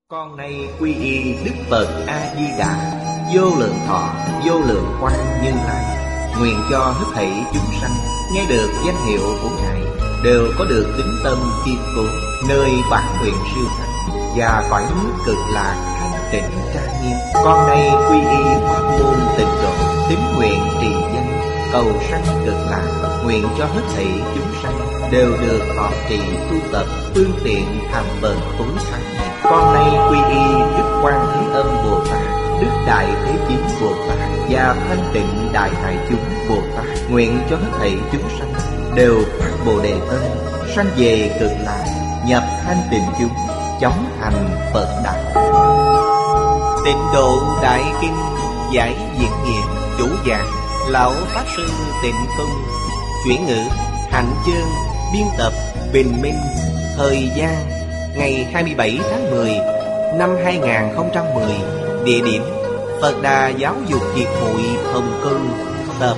Con nay quy y Đức Phật A Di Đà, vô lượng thọ vô lượng quang Như Lai. Nguyện cho hết thảy chúng sanh nghe được danh hiệu của Ngài đều có được tín tâm kiên cố, nơi bản nguyện siêu thắng và cõi nước cực lạc thanh tịnh trang nghiêm. Con nay quy y pháp môn tịnh độ, tín nguyện trì danh cầu sanh cực lạc. Nguyện cho hết thảy chúng sanh đều được thọ trì tu tập phương tiện thành bậc tối thắng. Con nay quy y Đức Quan Thế Âm Bồ Tát, Đức Đại Thế Chí Bồ Tát và Thanh Tịnh Đại Hải Chúng Bồ Tát. Nguyện cho hết thảy chúng sanh đều phát Bồ Đề Tâm, sanh về cực lạc, nhập thanh tịnh chúng, chóng thành Phật đạo. Tịnh Độ Đại Kinh giải diễn nghĩa, chủ giảng Lão Pháp Sư Tịnh Tông, chuyển ngữ Hạnh Chương, biên tập Bình Minh. Thời gian ngày 27 tháng 10 năm 2010. Địa điểm Phật Đà Giáo dục Hiệp hội Hồng Kông, tập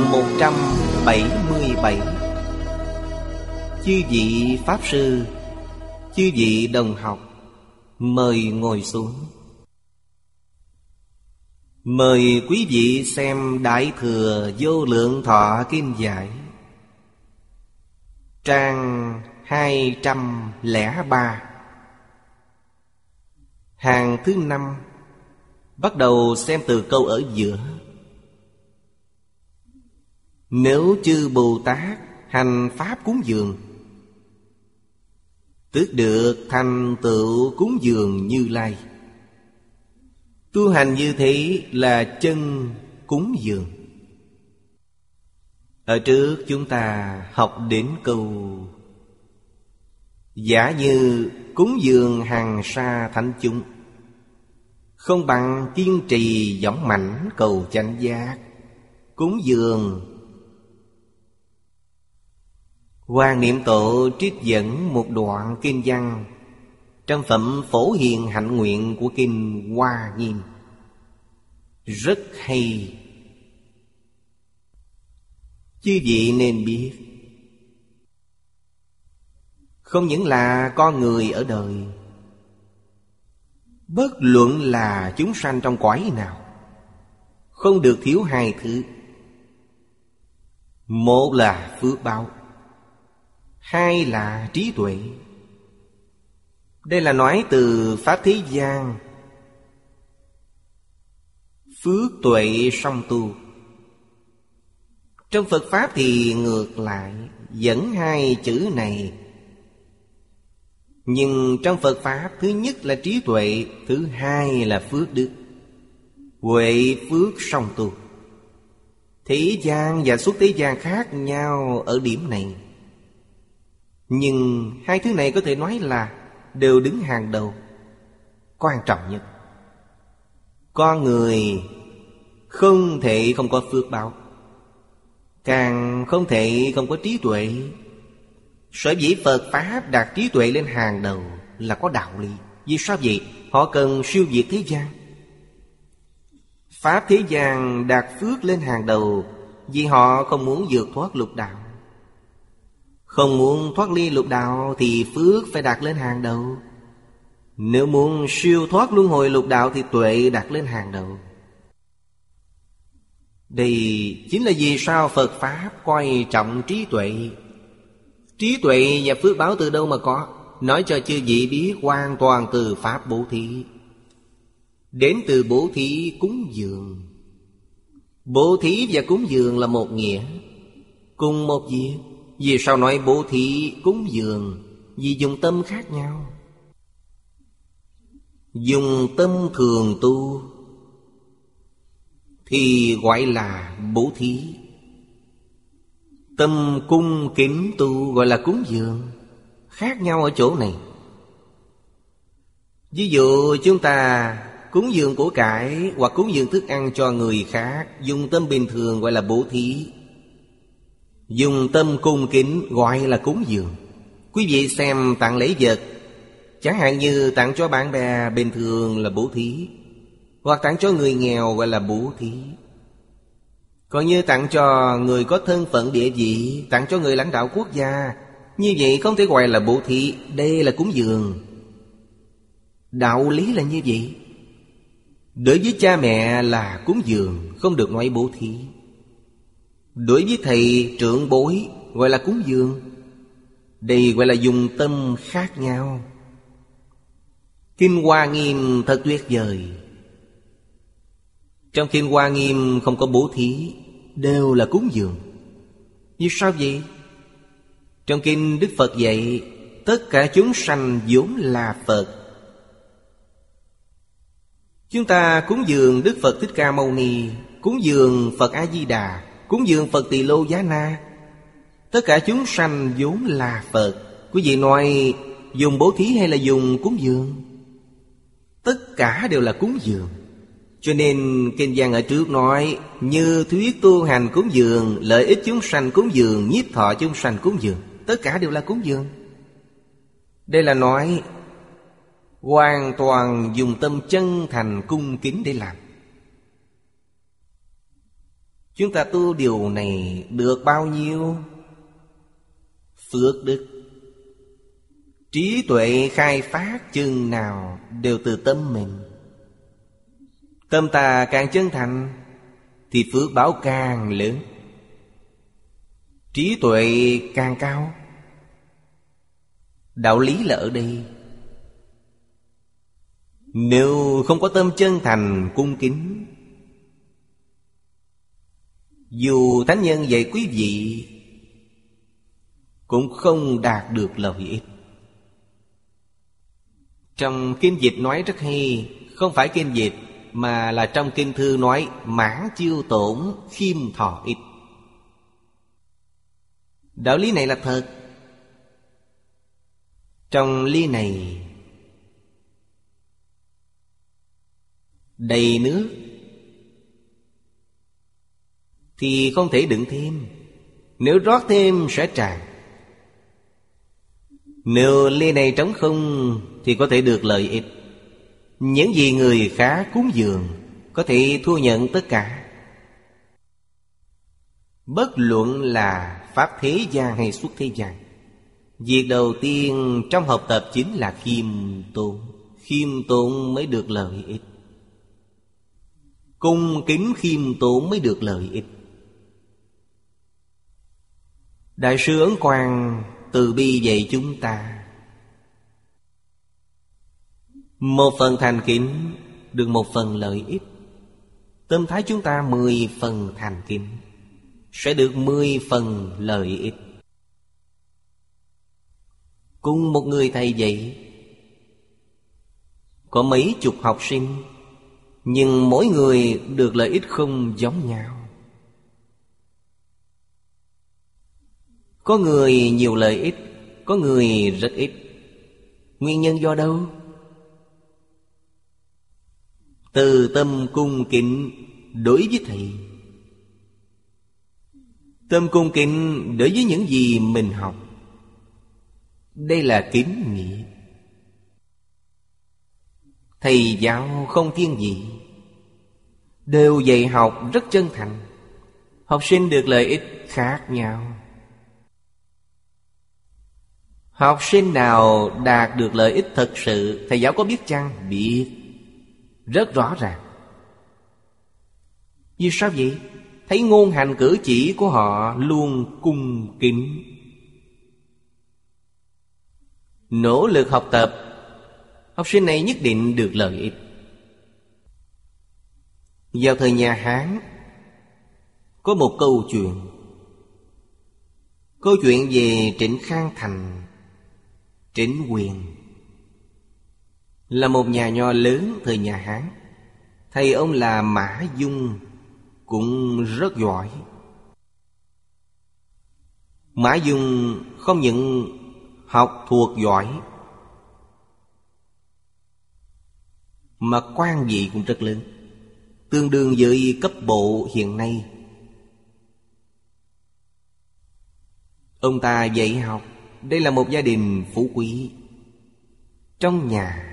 177. Chư vị Pháp Sư, chư vị đồng học, mời ngồi xuống. Mời quý vị xem Đại Thừa Vô Lượng Thọ Kinh Giải, trang 203, hàng thứ 5. Bắt đầu xem từ câu ở giữa. Nếu chư Bồ Tát hành pháp cúng dường, tức được thành tựu cúng dường Như Lai. Tu hành như thế là chân cúng dường. Ở trước chúng ta học đến câu: giả như cúng dường hàng sa thánh chúng, không bằng kiên trì dõng mãnh cầu chánh giác. Cúng dường. Hoàng Niệm Tổ trích dẫn một đoạn kinh văn trong phẩm Phổ Hiền Hạnh Nguyện của kinh Hoa Nghiêm, rất hay. Chư vị nên biết, không những là con người ở đời, bất luận là chúng sanh trong cõi nào, không được thiếu hai thứ. Một là phước báo, hai là trí tuệ. Đây là nói từ Pháp thế gian. Phước tuệ song tu. Trong Phật Pháp thì ngược lại, dẫn hai chữ này. Nhưng trong Phật Pháp, thứ nhất là trí tuệ, thứ hai là phước đức. Huệ phước song tu. Thế gian và xuất thế gian khác nhau ở điểm này, nhưng hai thứ này có thể nói là đều đứng hàng đầu, quan trọng nhất. Con người không thể không có phước báo, càng không thể không có trí tuệ. Sở dĩ Phật Pháp đặt trí tuệ lên hàng đầu là có đạo lý. Vì sao vậy? Họ cần siêu diệt thế gian. Pháp thế gian đặt phước lên hàng đầu vì họ không muốn vượt thoát lục đạo. Không muốn thoát ly lục đạo thì phước phải đặt lên hàng đầu. Nếu muốn siêu thoát luân hồi lục đạo thì tuệ đặt lên hàng đầu. Đây chính là vì sao Phật Pháp coi trọng trí tuệ. Trí tuệ và phước báo từ đâu mà có? Nói cho chư vị biết, hoàn toàn từ Pháp bố thí. Đến từ bố thí cúng dường. Bố thí và cúng dường là một nghĩa, cùng một việc. Vì sao nói bố thí cúng dường? Vì dùng tâm khác nhau. Dùng tâm thường tu thì gọi là bố thí. Tâm cung kính tu gọi là cúng dường. Khác nhau ở chỗ này. Ví dụ chúng ta cúng dường của cải hoặc cúng dường thức ăn cho người khác, dùng tâm bình thường gọi là bố thí. Dùng tâm cung kính gọi là cúng dường. Quý vị xem tặng lễ vật, chẳng hạn như tặng cho bạn bè bình thường là bố thí, hoặc tặng cho người nghèo gọi là bố thí. Còn như tặng cho người có thân phận địa vị, tặng cho người lãnh đạo quốc gia, như vậy không thể gọi là bố thí, đây là cúng dường. Đạo lý là như vậy. Đối với cha mẹ là cúng dường, không được nói bố thí. Đối với thầy trưởng bối gọi là cúng dường. Đây gọi là dùng tâm khác nhau. Kinh Hoa Nghiêm thật tuyệt vời. Trong Kinh Hoa Nghiêm không có bố thí, đều là cúng dường. Vì sao vậy? Trong Kinh Đức Phật dạy tất cả chúng sanh vốn là Phật. Chúng ta cúng dường Đức Phật Thích Ca Mâu Ni, cúng dường Phật A Di Đà, cúng dường Phật Tỳ Lô Giá Na. Tất cả chúng sanh vốn là Phật. Quý vị nói dùng bố thí hay là dùng cúng dường? Tất cả đều là cúng dường. Cho nên kinh văn ở trước nói như thuyết tu hành cúng dường, lợi ích chúng sanh cúng dường, nhiếp thọ chúng sanh cúng dường. Tất cả đều là cúng dường. Đây là nói hoàn toàn dùng tâm chân thành cung kính để làm. Chúng ta tu điều này được bao nhiêu? Phước đức. Trí tuệ khai phát chừng nào đều từ tâm mình. Tâm ta càng chân thành thì phước báo càng lớn, trí tuệ càng cao. Đạo lý là ở đây. Nếu không có tâm chân thành cung kính, dù thánh nhân dạy quý vị cũng không đạt được lợi ích. Trong kinh dịch nói rất hay, không phải kinh dịch mà là trong kinh thư nói mãn chiêu tổn, khiêm thọ ít. Đạo lý này là thật. Trong ly này đầy nước thì không thể đựng thêm. Nếu rót thêm sẽ tràn. Nếu ly này trống không thì có thể được lợi ích. Những gì người khác cúng dường có thể thu nhận tất cả. Bất luận là pháp thế gian hay xuất thế gian, việc đầu tiên trong học tập chính là khiêm tốn. Khiêm tốn mới được lợi ích. Cung kính khiêm tốn mới được lợi ích. Đại sư Ấn Quang từ bi dạy chúng ta, một phần thành kính được một phần lợi ích. Tâm thái chúng ta 10 phần thành kính sẽ được 10 phần lợi ích. Cùng một người thầy dạy có mấy chục học sinh, nhưng mỗi người được lợi ích không giống nhau. Có người nhiều lợi ích, có người rất ít. Nguyên nhân do đâu? Từ tâm cung kính đối với thầy, tâm cung kính đối với những gì mình học. Đây là kính nghĩa. Thầy giáo không thiên vị, đều dạy học rất chân thành. Học sinh được lợi ích khác nhau. Học sinh nào đạt được lợi ích thật sự, thầy giáo có biết chăng? Biết, rất rõ ràng. Vì sao vậy? Thấy ngôn hành cử chỉ của họ luôn cung kính. Nỗ lực học tập, học sinh này nhất định được lợi ích. Vào thời nhà Hán có một câu chuyện. Câu chuyện về Trịnh Khang Thành. Trịnh Quyền là một nhà nho lớn thời nhà Hán. Thầy ông là Mã Dung, cũng rất giỏi. Mã Dung không những học thuộc giỏi mà quan vị cũng rất lớn, tương đương với cấp bộ hiện nay. Ông ta dạy học. Đây là một gia đình phú quý. Trong nhà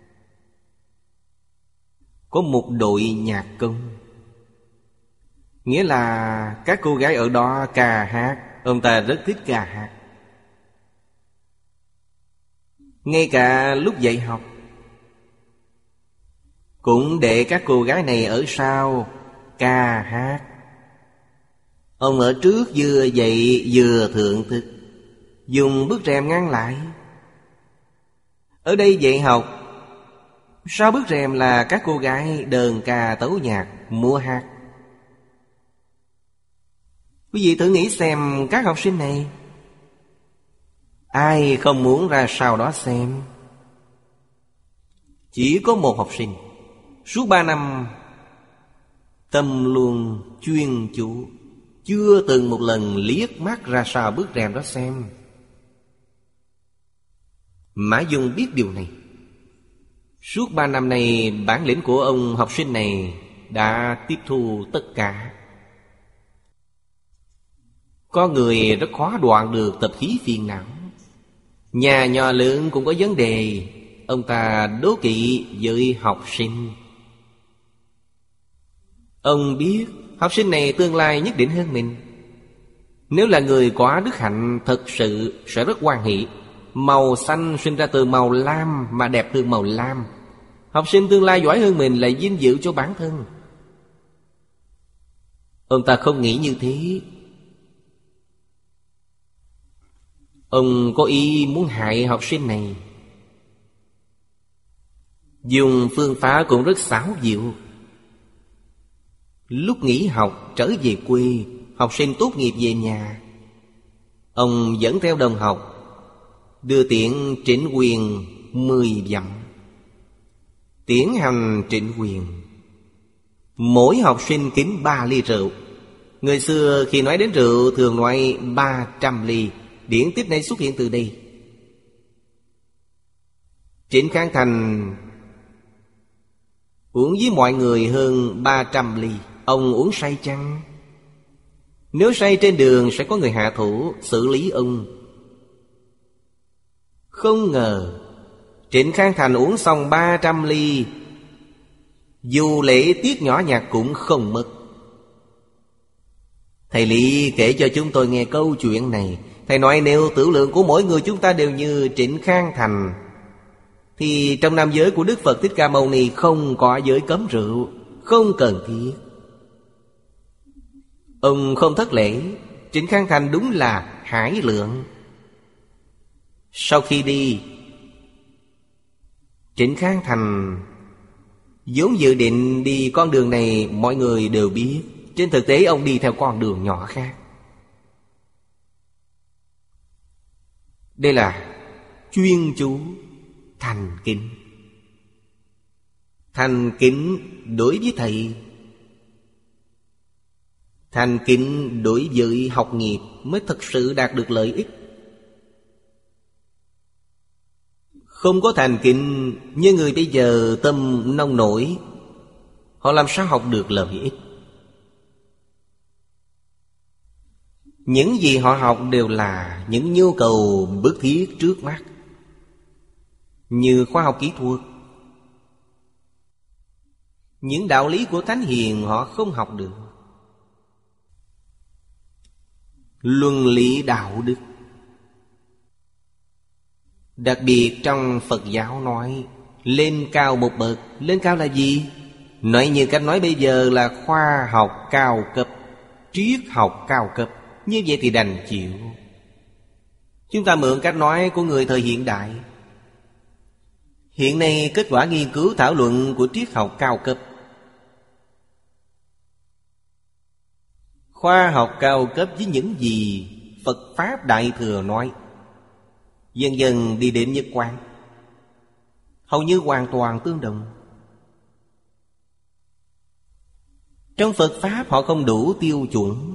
có một đội nhạc công, nghĩa là các cô gái ở đó ca hát. Ông ta rất thích ca hát. Ngay cả lúc dạy học, cũng để các cô gái này ở sau ca hát. Ông ở trước vừa dậy vừa thưởng thức, dùng bức rèm ngăn lại. Ở đây dạy học, sau bức rèm là các cô gái đờn ca tấu nhạc, múa hát. Quý vị thử nghĩ xem, các học sinh này ai không muốn ra sau đó xem. Chỉ có một học sinh suốt 3 năm tâm luôn chuyên chú, chưa từng một lần liếc mắt ra sau bức rèm đó xem. Mã Dung biết điều này. Suốt 3 năm này, bản lĩnh của ông học sinh này đã tiếp thu tất cả. Có người rất khó đoạn được tập khí phiền não. Nhà nhỏ lớn cũng có vấn đề, ông ta đố kỵ với học sinh. Ông biết học sinh này tương lai nhất định hơn mình. Nếu là người có đức hạnh, thật sự sẽ rất hoan hỷ. Màu xanh sinh ra từ màu lam mà đẹp hơn màu lam. Học sinh tương lai giỏi hơn mình là vinh dự cho bản thân. Ông ta không nghĩ như thế. Ông có ý muốn hại học sinh này. Dùng phương pháp cũng rất xảo diệu. Lúc nghỉ học trở về quê, học sinh tốt nghiệp về nhà, ông dẫn theo đồng học đưa tiễn trịnh quyền 10 dặm. Tiễn hành trịnh quyền, mỗi học sinh kính 3 ly rượu. Người xưa khi nói đến rượu thường nói 300 ly. Điển tích này xuất hiện từ đây. Trịnh Khang Thành uống với mọi người hơn 300 ly. Ông uống say chăng? Nếu say trên đường sẽ có người hạ thủ xử lý ông. Không ngờ Trịnh Khang Thành uống xong 300 ly, dù lễ tiết nhỏ nhặt cũng không mất. Thầy Lý kể cho chúng tôi nghe câu chuyện này. Thầy nói nếu tử lượng của mỗi người chúng ta đều như Trịnh Khang Thành, thì trong nam giới của Đức Phật Thích Ca Mâu Ni không có giới cấm rượu, không cần thiết. Ông không thất lễ. Trịnh Khang Thành đúng là hải lượng. Sau khi đi, Trịnh Khang Thành vốn dự định đi con đường này mọi người đều biết. Trên thực tế ông đi theo con đường nhỏ khác. Đây là chuyên chú, thành kính. Thành kính đối với thầy, thành kính đối với học nghiệp mới thực sự đạt được lợi ích. Không có thành kính như người bây giờ tâm nông nổi, họ làm sao học được lợi ích? Những gì họ học đều là những nhu cầu bức thiết trước mắt, như khoa học kỹ thuật. Những đạo lý của thánh hiền họ không học được. Luân lý đạo đức, đặc biệt trong Phật giáo nói lên cao một bậc. Lên cao là gì? Nói như cách nói bây giờ là khoa học cao cấp, triết học cao cấp. Như vậy thì đành chịu. Chúng ta mượn cách nói của người thời hiện đại. Hiện nay kết quả nghiên cứu thảo luận của triết học cao cấp, khoa học cao cấp với những gì Phật Pháp Đại Thừa nói, dần dần đi đến nhất quán, hầu như hoàn toàn tương đồng. Trong Phật Pháp họ không đủ tiêu chuẩn.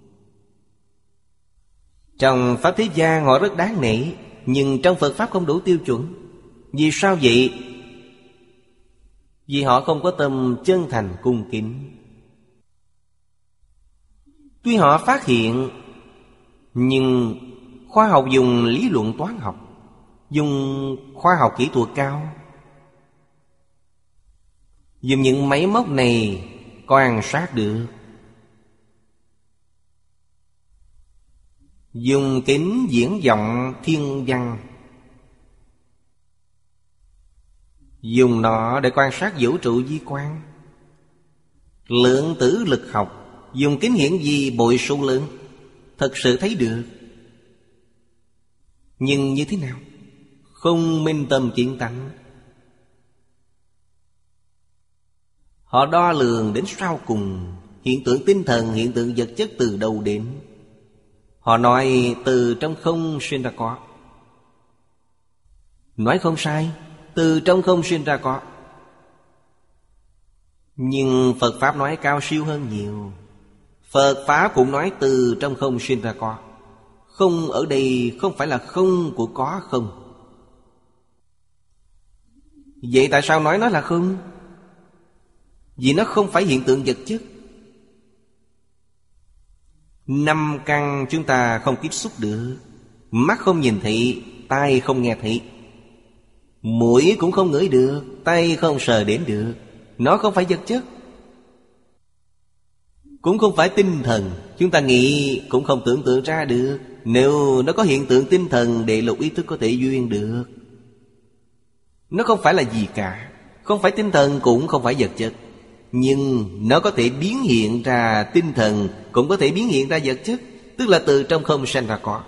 Trong Pháp thế gian họ rất đáng nể, nhưng trong Phật Pháp không đủ tiêu chuẩn. Vì sao vậy? Vì họ không có tâm chân thành cung kính. Tuy họ phát hiện, nhưng khoa học dùng lý luận toán học, dùng khoa học kỹ thuật cao, dùng những máy móc này quan sát được. Dùng kính diễn vọng thiên văn, Dùng nó để quan sát vũ trụ vi quan. Lượng tử lực học dùng kính hiển vi bội số lớn, thật sự thấy được. Nhưng như thế nào? Không minh tâm kiến tánh. Họ đo lường đến sau cùng hiện tượng tinh thần, hiện tượng vật chất từ đâu đến. Họ nói từ trong không sinh ra có. Nói không sai, từ trong không sinh ra có. Nhưng Phật Pháp nói cao siêu hơn nhiều. Phật Pháp cũng nói từ trong không sinh ra có. Không ở đây không phải là không của có không. Vậy tại sao nói nó là không? Vì nó không phải hiện tượng vật chất. 5 căn chúng ta không tiếp xúc được. Mắt không nhìn thấy, tai không nghe thấy, mũi cũng không ngửi được, tay không sờ đến được. Nó không phải vật chất, cũng không phải tinh thần. Chúng ta nghĩ cũng không tưởng tượng ra được. Nếu nó có hiện tượng tinh thần, đệ lục ý thức có thể duyên được. Nó không phải là gì cả, không phải tinh thần cũng không phải vật chất. Nhưng nó có thể biến hiện ra tinh thần, cũng có thể biến hiện ra vật chất. Tức là từ trong không sanh ra có.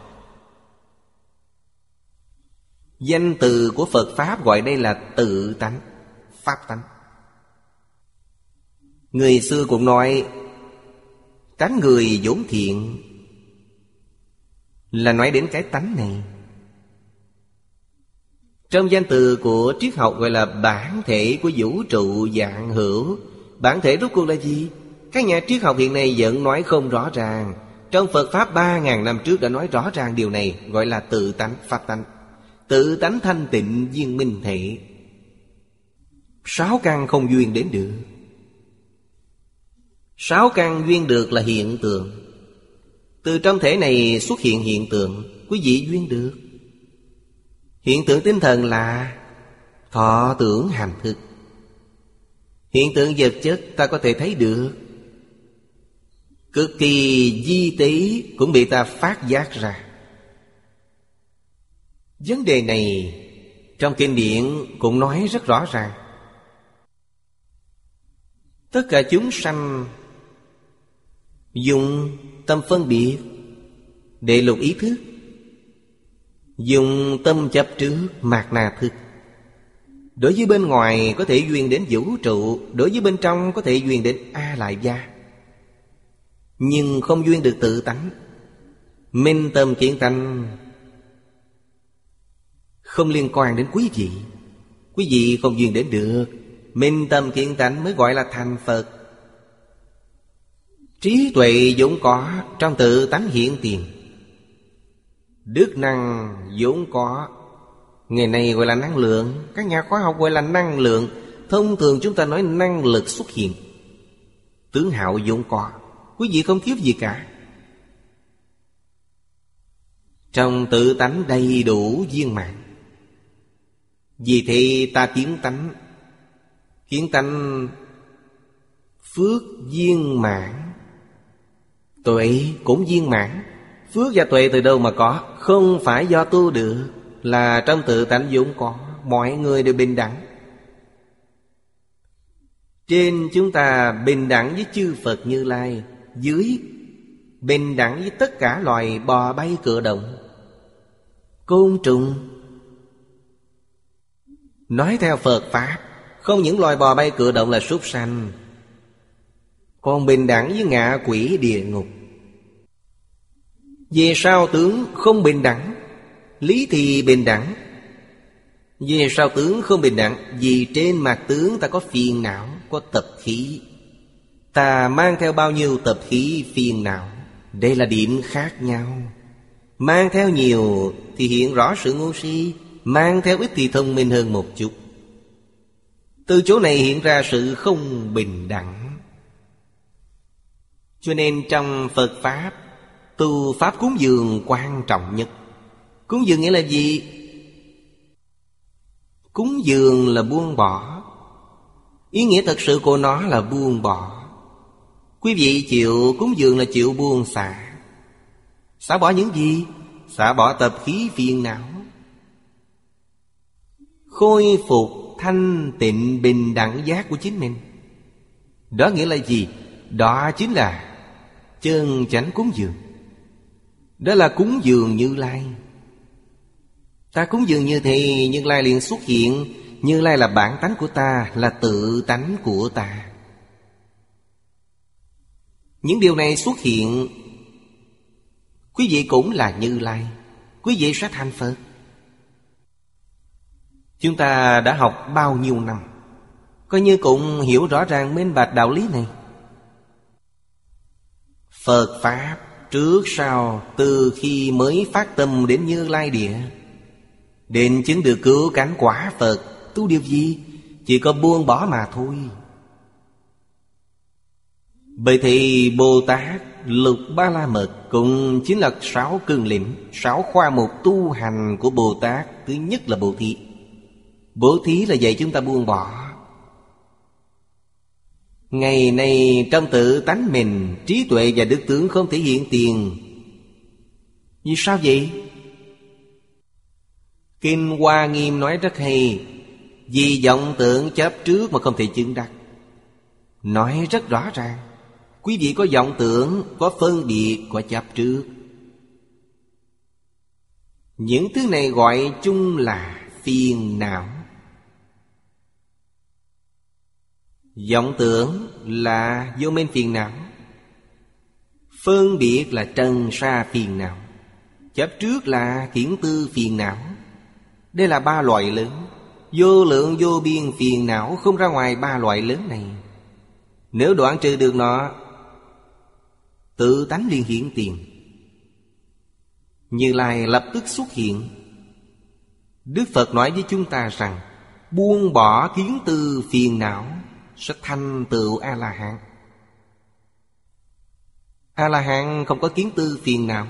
Danh từ của Phật Pháp gọi đây là tự tánh, pháp tánh. Người xưa cũng nói tánh người vốn thiện, là nói đến cái tánh này. Trong danh từ của triết học gọi là bản thể của vũ trụ vạn hữu. Bản thể rốt cuộc là gì? Các nhà triết học hiện nay vẫn nói không rõ ràng. Trong Phật Pháp 3.000 năm trước đã nói rõ ràng điều này, gọi là tự tánh, pháp tánh. Tự tánh thanh tịnh viên minh thể. 6 căn không duyên đến được. 6 căn duyên được là hiện tượng. Từ trong thể này xuất hiện hiện tượng, quý vị duyên được. Hiện tượng tinh thần là thọ tưởng hành thức. Hiện tượng vật chất ta có thể thấy được, cực kỳ vi tế cũng bị ta phát giác ra. Vấn đề này trong kinh điển cũng nói rất rõ ràng. Tất cả chúng sanh dùng tâm phân biệt, đệ lục ý thức, dùng tâm chấp trước, mạt na thức. Đối với bên ngoài có thể duyên đến vũ trụ, đối với bên trong có thể duyên đến A Lại Gia, nhưng không duyên được tự tánh. Minh tâm kiến tánh không liên quan đến quý vị. Quý vị không duyên đến được. Minh tâm kiến tánh mới gọi là thành Phật. Trí tuệ vốn có, trong tự tánh hiện tiền. Đức năng vốn có, ngày nay gọi là năng lượng. Các nhà khoa học gọi là năng lượng. Thông thường chúng ta nói năng lực xuất hiện. Tướng hạo vốn có, quý vị không thiếu gì cả. Trong tự tánh đầy đủ viên mãn. Vì thế ta kiến tánh. Kiến tánh phước viên mãn, tuệ cũng viên mãn. Phước và tuệ từ đâu mà có? Không phải do tu được, là trong tự tánh vốn có. Mọi người đều bình đẳng. Trên chúng ta bình đẳng với chư Phật Như Lai, dưới bình đẳng với tất cả loài bò bay cựa động, côn trùng. Nói theo Phật Pháp, không những loài bò bay cựa động là súc sanh, còn bình đẳng với ngạ quỷ địa ngục. Về sao tướng không bình đẳng, lý thì bình đẳng. Về sao tướng không bình đẳng? Vì trên mặt tướng ta có phiền não, có tập khí. Ta mang theo bao nhiêu tập khí phiền não, đây là điểm khác nhau. Mang theo nhiều thì hiện rõ sự ngu si, mang theo ít thì thông minh hơn một chút. Từ chỗ này hiện ra sự không bình đẳng. Cho nên trong Phật Pháp, tu Pháp cúng dường quan trọng nhất. Cúng dường nghĩa là gì? Cúng dường là buông bỏ. Ý nghĩa thật sự của nó là buông bỏ. Quý vị chịu cúng dường là chịu buông xả. Xả bỏ những gì? Xả bỏ tập khí phiền não, khôi phục thanh tịnh bình đẳng giác của chính mình. Đó nghĩa là gì? Đó chính là chân chánh cúng dường. Đó là cúng dường Như Lai. Ta cúng dường như thế, Như Lai liền xuất hiện. Như Lai là bản tánh của ta, là tự tánh của ta. Những điều này xuất hiện, quý vị cũng là Như Lai, quý vị sẽ thành Phật. Chúng ta đã học bao nhiêu năm, coi như cũng hiểu rõ ràng minh bạch đạo lý này. Phật Pháp trước sau, từ khi mới phát tâm đến Như Lai Địa, đến chứng được cứu cánh quả Phật, tu điều gì? Chỉ có buông bỏ mà thôi. Bởi thì Bồ Tát Lục Ba La Mật cũng chính là 6 cương lĩnh, 6 khoa mục tu hành của Bồ Tát. Thứ nhất là bố thí. Bố thí là dạy chúng ta buông bỏ. Ngày nay trong tự tánh mình, trí tuệ và đức tướng không thể hiện tiền. Vì sao vậy? Kinh Hoa Nghiêm nói rất hay. Vì vọng tưởng chấp trước mà không thể chứng đắc. Nói rất rõ ràng. Quý vị có vọng tưởng, có phân biệt, có chấp trước. Những thứ này gọi chung là phiền não. Vọng tưởng là vô minh phiền não. Phân biệt là trần sa phiền não. Chấp trước là kiển tư phiền não. Đây là 3 loại lớn. Vô lượng vô biên phiền não không ra ngoài 3 loại lớn này. Nếu đoạn trừ được nó, tự tánh liền hiện tiền. Như Lai lập tức xuất hiện. Đức Phật nói với chúng ta rằng buông bỏ kiến tư phiền não sẽ thành tựu A-la-hán. A-la-hán không có kiến tư phiền não.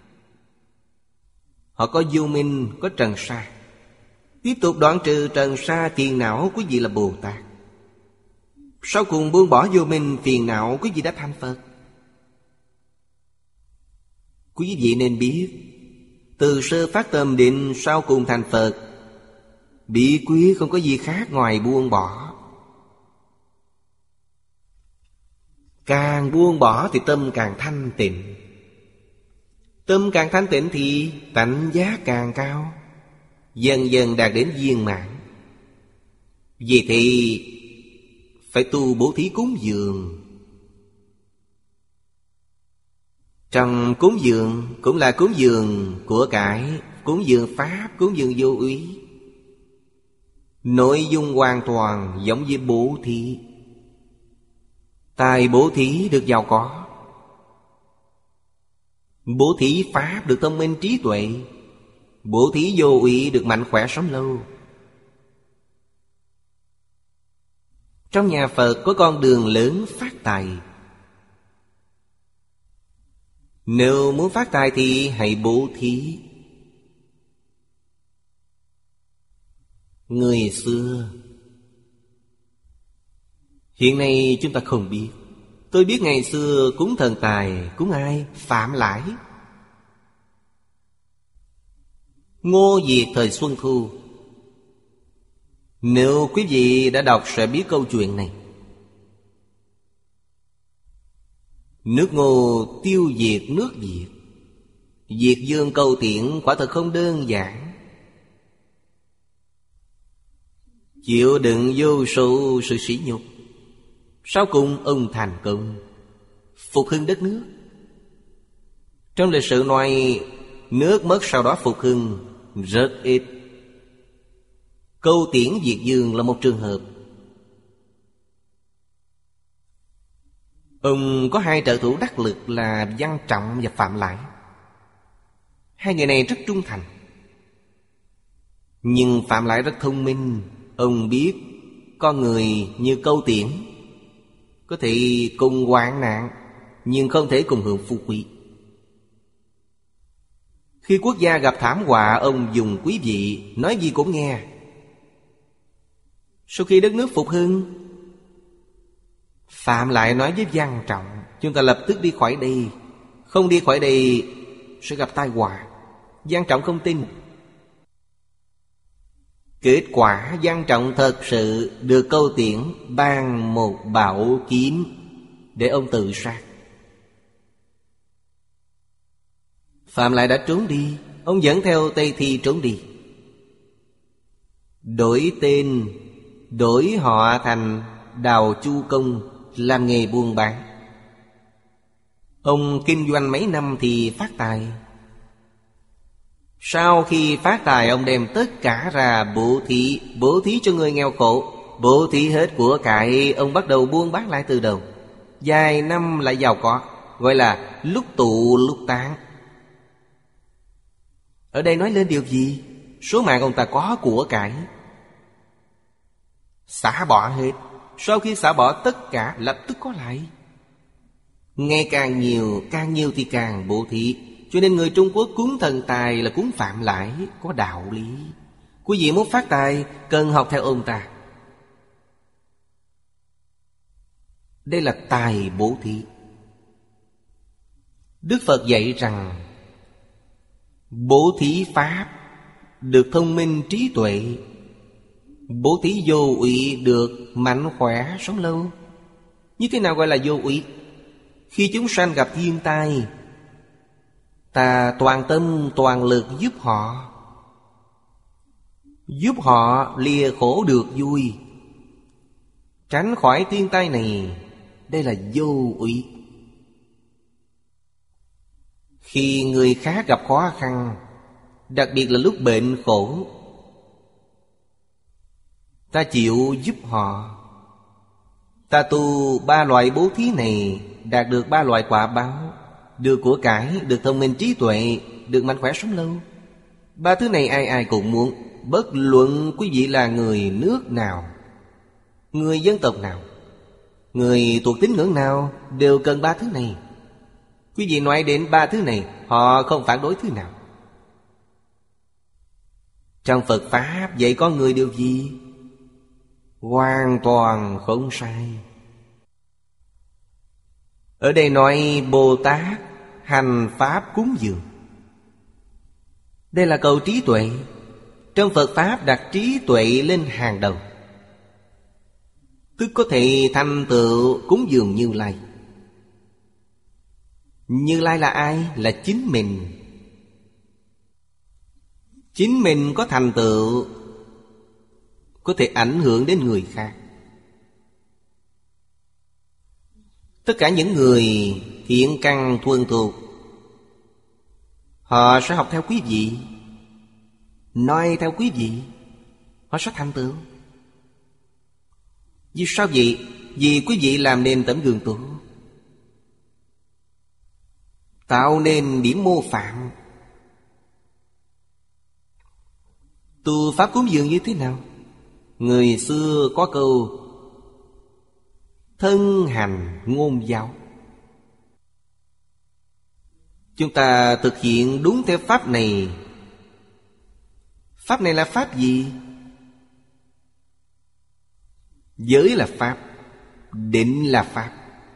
Họ có vô minh, có trần sa. Tiếp tục đoạn trừ trần sa phiền não, quý vị là Bồ Tát. Sau cùng buông bỏ vô minh phiền não, quý vị đã thành Phật. Quý vị nên biết, từ sơ phát tâm đến sau cùng thành Phật, bí quyết không có gì khác ngoài buông bỏ. Càng buông bỏ thì tâm càng thanh tịnh. Tâm càng thanh tịnh thì tánh giác càng cao, dần dần đạt đến viên mãn. Vì thì phải tu bố thí cúng dường. Trong cúng dường cũng là cúng dường của cải, cúng dường Pháp, cúng dường vô úy. Nội dung hoàn toàn giống với bố thí. Tài bố thí được giàu có, bố thí Pháp được thông minh trí tuệ, bố thí vô úy được mạnh khỏe sống lâu. Trong nhà Phật có con đường lớn phát tài. Nếu muốn phát tài thì hãy bố thí. Người xưa, hiện nay chúng ta không biết. Tôi biết ngày xưa cúng thần tài, cúng ai? Phạm Lãi. Ngô Diệt thời Xuân Thu. Nếu quý vị đã đọc sẽ biết câu chuyện này. Nước Ngô tiêu diệt nước Việt, diệt Dương Câu Tiễn quả thật không đơn giản. Chịu đựng vô số sự sỉ nhục. Sau cùng ông thành công phục hưng đất nước. Trong lịch sử nói nước mất sau đó phục hưng rất ít. Câu Tiễn diệt Dương là một trường hợp. Ông có 2 trợ thủ đắc lực là Văn Trọng và Phạm Lãi. 2 người này rất trung thành. Nhưng Phạm Lãi rất thông minh. Ông biết con người như Câu Tiễn có thể cùng hoạn nạn, nhưng không thể cùng hưởng phú quý. Khi quốc gia gặp thảm họa, ông dùng quý vị, nói gì cũng nghe. Sau khi đất nước phục hưng, Phạm Lại nói với Văn Trọng, chúng ta lập tức đi khỏi đây. Không đi khỏi đây sẽ gặp tai họa. Văn Trọng không tin. Kết quả Văn Trọng thật sự được Câu Tiễn ban một bảo kiếm để ông tự sát. Phạm Lại đã trốn đi, ông dẫn theo Tây Thi trốn đi, đổi tên, đổi họ thành Đào Chu Công, làm nghề buôn bán. Ông kinh doanh mấy năm thì phát tài. Sau khi phát tài, ông đem tất cả ra bố thí cho người nghèo khổ. Bố thí hết của cải, ông bắt đầu buôn bán lại từ đầu. Vài năm lại giàu có, gọi là lúc tụ lúc tán. Ở đây nói lên điều gì? Số mạng ông ta có của cải, xả bỏ hết. Sau khi xả bỏ tất cả, lập tức có lại. Ngày càng nhiều thì càng bố thí. Cho nên người Trung Quốc cúng thần tài là cúng Phạm Lại, có đạo lý. Quý vị muốn phát tài, cần học theo ông ta. Đây là tài bố thí. Đức Phật dạy rằng bố thí pháp được thông minh trí tuệ, bố thí vô úy được mạnh khỏe sống lâu. Như thế nào gọi là vô úy? Khi chúng sanh gặp thiên tai, ta toàn tâm toàn lực giúp họ, giúp họ lìa khổ được vui, tránh khỏi thiên tai này. Đây là vô úy. Khi người khác gặp khó khăn, đặc biệt là lúc bệnh khổ, ta chịu giúp họ. Ta tu 3 loại bố thí này, đạt được 3 loại quả báo: được của cải, được thông minh trí tuệ, được mạnh khỏe sống lâu. 3 thứ này ai ai cũng muốn. Bất luận quý vị là người nước nào, người dân tộc nào, người thuộc tín ngưỡng nào, đều cần 3 thứ này. Quý vị nói đến 3 thứ này, họ không phản đối thứ nào. Trong Phật Pháp dạy con người điều gì? Hoàn toàn không sai. Ở đây nói Bồ Tát hành Pháp cúng dường. Đây là cầu trí tuệ. Trong Phật Pháp đặt trí tuệ lên hàng đầu, tức có thể thành tựu cúng dường Như Lai. Như Lai là ai? Là chính mình. Chính mình có thành tựu, có thể ảnh hưởng đến người khác. Tất cả những người thiện căn thuần thục, họ sẽ học theo quý vị, nói theo quý vị, họ sẽ thành tựu. Vì sao vậy? Vì quý vị làm nên tấm gương tốt, tạo nên điểm mô phạm. Tu Pháp cúng dường như thế nào? Người xưa có câu thân hành ngôn giáo. Chúng ta thực hiện đúng theo Pháp này. Pháp này là Pháp gì? Giới là Pháp, định là Pháp.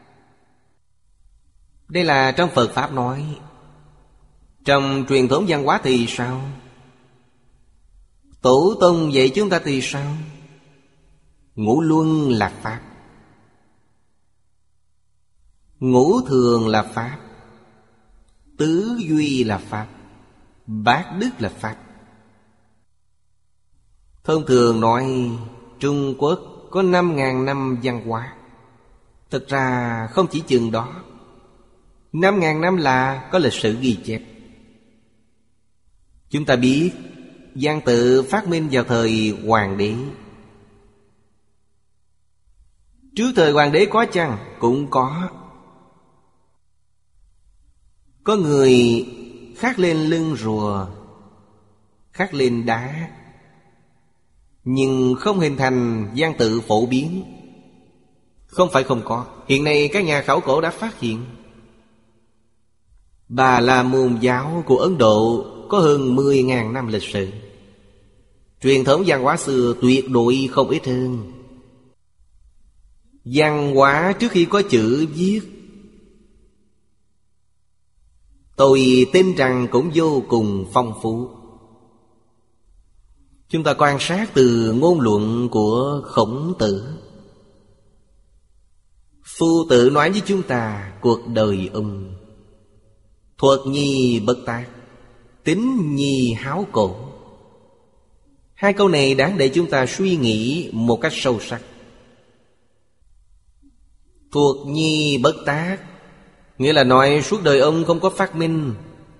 Đây là trong Phật Pháp nói. Trong truyền thống văn hóa thì sao? Tổ tông dạy chúng ta thì sao? Ngũ luân là Pháp, ngũ thường là Pháp, tứ duy là Pháp, bát đức là Pháp. Thông thường nói Trung Quốc có 5.000 năm văn hóa. Thực ra không chỉ chừng đó. 5.000 năm là có lịch sử ghi chép. Chúng ta biết văn tự phát minh vào thời Hoàng đế. Trước thời Hoàng đế có chăng? Cũng có. Có người khắc lên lưng rùa, khắc lên đá, nhưng không hình thành văn tự phổ biến. Không phải không có. Hiện nay các nhà khảo cổ đã phát hiện. Bà La Môn giáo của Ấn Độ có hơn 10.000 năm lịch sử. Truyền thống văn hóa xưa tuyệt đối không ít hơn. Văn hóa trước khi có chữ viết, tôi tin rằng cũng vô cùng phong phú. Chúng ta quan sát từ ngôn luận của Khổng Tử. Phu Tử nói với chúng ta cuộc đời ông: thuật nhi bất tác, tín nhi háo cổ. Hai câu này đáng để chúng ta suy nghĩ một cách sâu sắc. Thuật nhi bất tác nghĩa là nói suốt đời ông không có phát minh,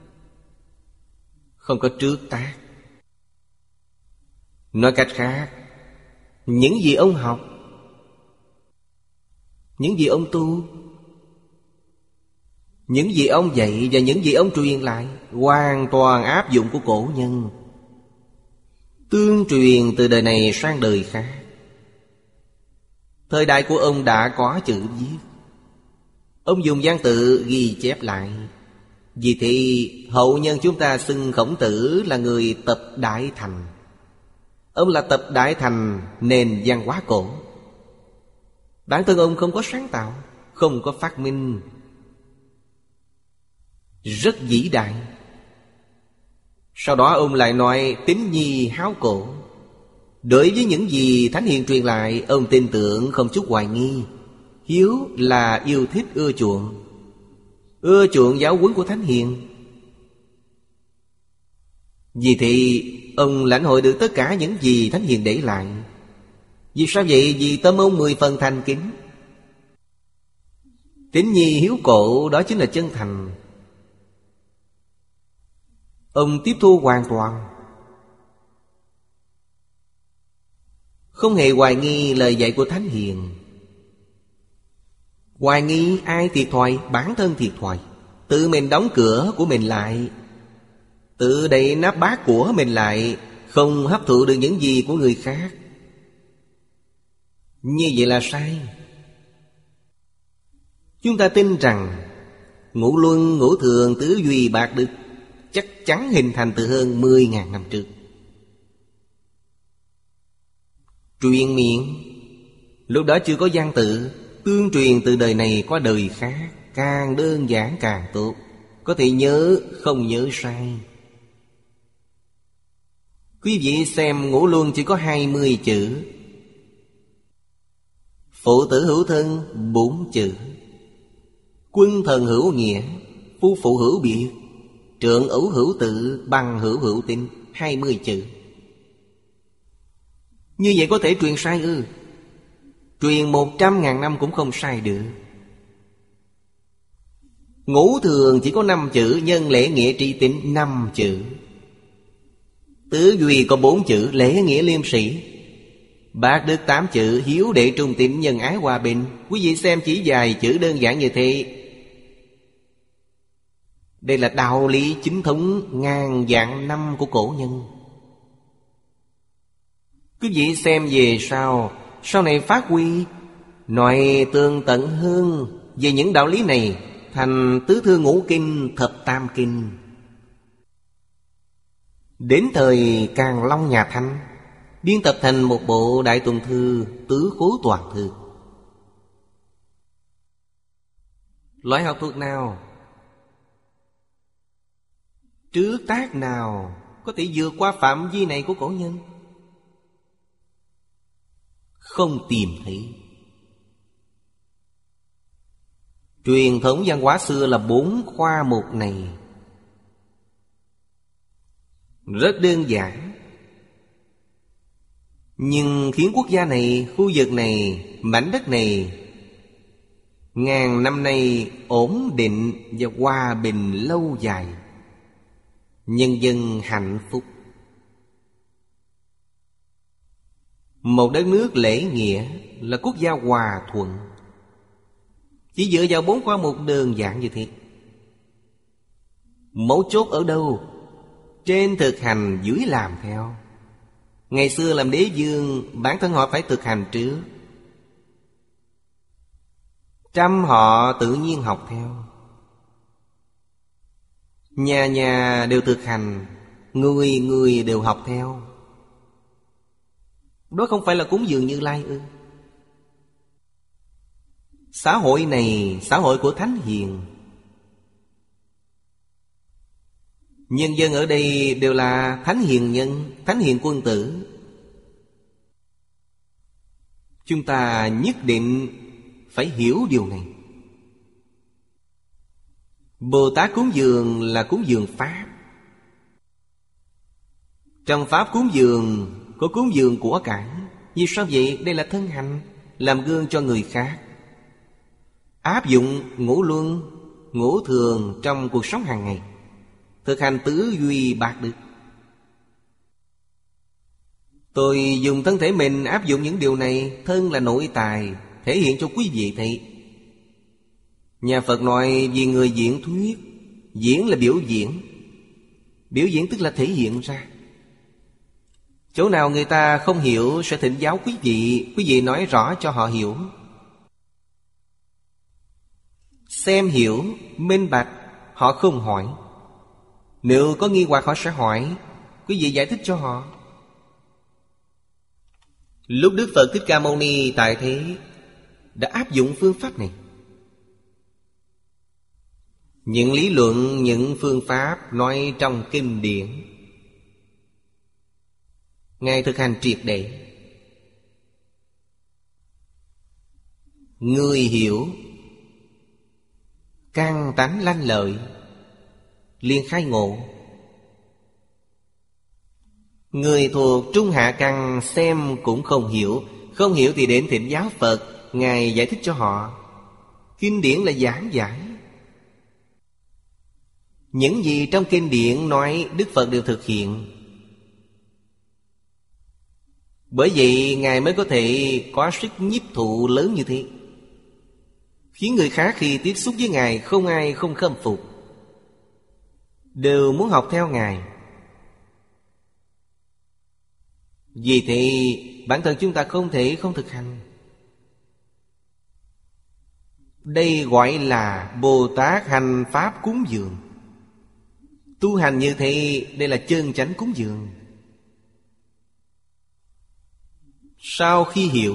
không có trước tác. Nói cách khác, những gì ông học, những gì ông tu, những gì ông dạy và những gì ông truyền lại hoàn toàn áp dụng của cổ nhân, tương truyền từ đời này sang đời khác. Thời đại của ông đã có chữ viết, ông dùng văn tự ghi chép lại. Vì thế hậu nhân chúng ta xưng Khổng Tử là người tập đại thành. Ông là tập đại thành nền văn hóa cổ. Bản thân ông không có sáng tạo, không có phát minh, rất vĩ đại. Sau đó ông lại nói tín nhi háo cổ. Đối với những gì Thánh Hiền truyền lại, ông tin tưởng không chút hoài nghi. Hiếu là yêu thích ưa chuộng, ưa chuộng giáo huấn của Thánh Hiền. Vì thì ông lãnh hội được tất cả những gì Thánh Hiền để lại. Vì sao vậy? Vì tâm ông 10 phần thành kính. Tín nhi hiếu cổ đó chính là chân thành. Ông tiếp thu hoàn toàn, không hề hoài nghi lời dạy của Thánh Hiền. Hoài nghi ai thiệt thòi? Bản thân thiệt thòi. Tự mình đóng cửa của mình lại, tự đậy nắp bát của mình lại, không hấp thụ được những gì của người khác. Như vậy là sai. Chúng ta tin rằng ngũ luân ngũ thường tứ duy bạc đức chắc chắn hình thành từ hơn 10.000 năm trước. Truyền miệng, lúc đó chưa có văn tự, tương truyền từ đời này qua đời khác. Càng đơn giản càng tốt, có thể nhớ, không nhớ sai. Quý vị xem ngũ luân chỉ có 20 chữ, phụ tử hữu thân 4 chữ, quân thần hữu nghĩa, phu phụ hữu biệt, trượng ấu hữu tự, bằng hữu hữu tín, 20 chữ. Như vậy có thể truyền sai ư? Truyền 100.000 năm cũng không sai được. Ngũ thường chỉ có 5 chữ, nhân lễ nghĩa trí tín 5 chữ. Tứ duy có 4 chữ, lễ nghĩa liêm sĩ. Bạc đức 8 chữ, hiếu đệ trung tín nhân ái hòa bình. Quý vị xem chỉ vài chữ đơn giản như thế. Đây là đạo lý chính thống ngàn vạn năm của cổ nhân. Quý vị xem về sau này phát huy, nói tường tận hơn về những đạo lý này, thành tứ thư ngũ kinh, thập tam kinh. Đến thời Càn Long nhà Thanh, biên tập thành một bộ Đại Tuần Thư, Tứ Khố Toàn Thư. Loại học thuật nào, trước tác nào có thể vượt qua phạm vi này của cổ nhân? Không tìm thấy. Truyền thống văn hóa xưa là 4 khoa mục này, rất đơn giản, nhưng khiến quốc gia này, khu vực này, mảnh đất này ngàn năm nay ổn định và hòa bình lâu dài, nhân dân hạnh phúc. Một đất nước lễ nghĩa là quốc gia hòa thuận, chỉ dựa vào 4 khoa mục đơn giản như thế. Mấu chốt ở đâu? Trên thực hành, dưới làm theo. Ngày xưa làm đế vương, bản thân họ phải thực hành trước, trăm họ tự nhiên học theo. Nhà nhà đều thực hành, người người đều học theo. Đó không phải là cúng dường Như Lai ư? Xã hội này, xã hội của Thánh Hiền, Nhân dân ở đây đều là thánh hiền nhân, thánh hiền quân tử. Chúng ta nhất định phải hiểu điều này. Bồ Tát cúng dường là cúng dường Pháp. Trong Pháp cúng dường có cúng dường của cải. Vì sao vậy? Đây là thân hành, làm gương cho người khác. Áp dụng ngũ luân, ngũ thường trong cuộc sống hàng ngày, thực hành tứ duy bát đức. Tôi dùng thân thể mình áp dụng những điều này. Thân là nội tài, thể hiện cho quý vị thấy. Nhà Phật nói vì người diễn thuyết. Diễn là biểu diễn. Biểu diễn tức là thể hiện ra. Chỗ nào người ta không hiểu sẽ thỉnh giáo quý vị. Quý vị nói rõ cho họ hiểu. Xem hiểu, minh bạch, họ không hỏi. Nếu có nghi hoặc họ sẽ hỏi. Quý vị giải thích cho họ. Lúc Đức Phật Thích Ca Mâu Ni tại thế đã áp dụng phương pháp này. Những lý luận, những phương pháp nói trong kinh điển, Ngài thực hành triệt để. Người hiểu căn tánh lanh lợi, liền khai ngộ. Người thuộc trung hạ căn xem cũng không hiểu. Không hiểu thì đến thỉnh giáo Phật, Ngài giải thích cho họ. Kinh điển là giảng giải. Những gì trong kinh điển nói Đức Phật đều thực hiện. Bởi vậy Ngài mới có thể có sức nhiếp thụ lớn như thế, khiến người khác khi tiếp xúc với Ngài không ai không khâm phục, đều muốn học theo Ngài. Vì thế bản thân chúng ta không thể không thực hành. Đây gọi là Bồ Tát hành pháp cúng dường. Tu hành như thế, đây là chân chánh cúng dường. Sau khi hiểu,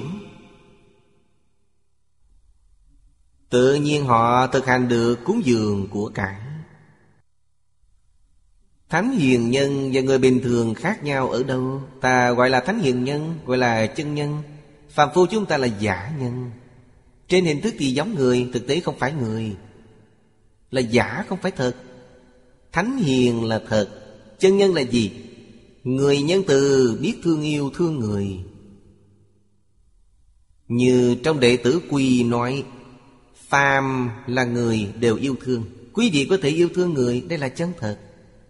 tự nhiên họ thực hành được cúng dường của cải. Thánh hiền nhân và người bình thường khác nhau ở đâu? Ta gọi là thánh hiền nhân, gọi là chân nhân. Phàm phu chúng ta là giả nhân. Trên hình thức thì giống người, thực tế không phải người. Là giả không phải thật. Thánh hiền là thật. Chân nhân là gì? Người nhân từ, biết thương yêu thương người. Như trong Đệ Tử Quy nói, phàm là người đều yêu thương. Quý vị có thể yêu thương người, đây là chân thật.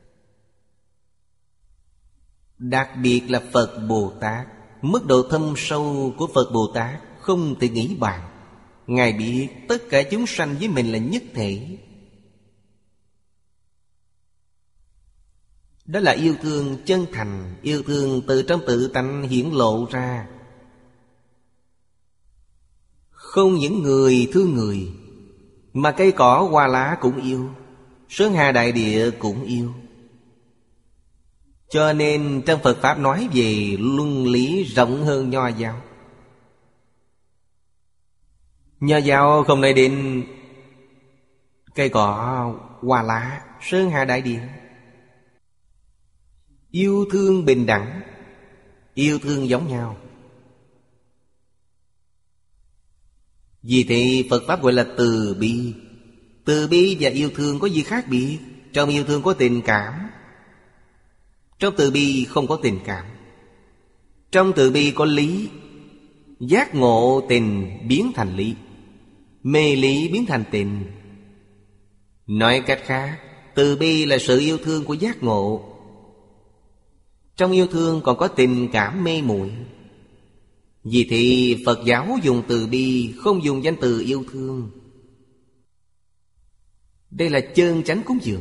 Đặc biệt là Phật Bồ Tát, mức độ thâm sâu của Phật Bồ Tát không thể nghĩ bàn. Ngài biết tất cả chúng sanh với mình là nhất thể. Đó là yêu thương chân thành, yêu thương từ trong tự tánh hiển lộ ra. Không những người thương người, mà cây cỏ hoa lá cũng yêu, sơn hà đại địa cũng yêu. Cho nên trong Phật Pháp nói về luân lý rộng hơn Nho giáo. Nho giáo không nói đến cây cỏ hoa lá, sơn hà đại địa. Yêu thương bình đẳng, yêu thương giống nhau. Vì thế Phật Pháp gọi là từ bi. Từ bi và yêu thương có gì khác biệt? Trong yêu thương có tình cảm, trong từ bi không có tình cảm. Trong từ bi có lý. Giác ngộ tình biến thành lý, mê lý biến thành tình. Nói cách khác, từ bi là sự yêu thương của giác ngộ. Trong yêu thương còn có tình cảm mê muội. Vì thì Phật giáo dùng từ bi, không dùng danh từ yêu thương. Đây là chân chánh cúng dường.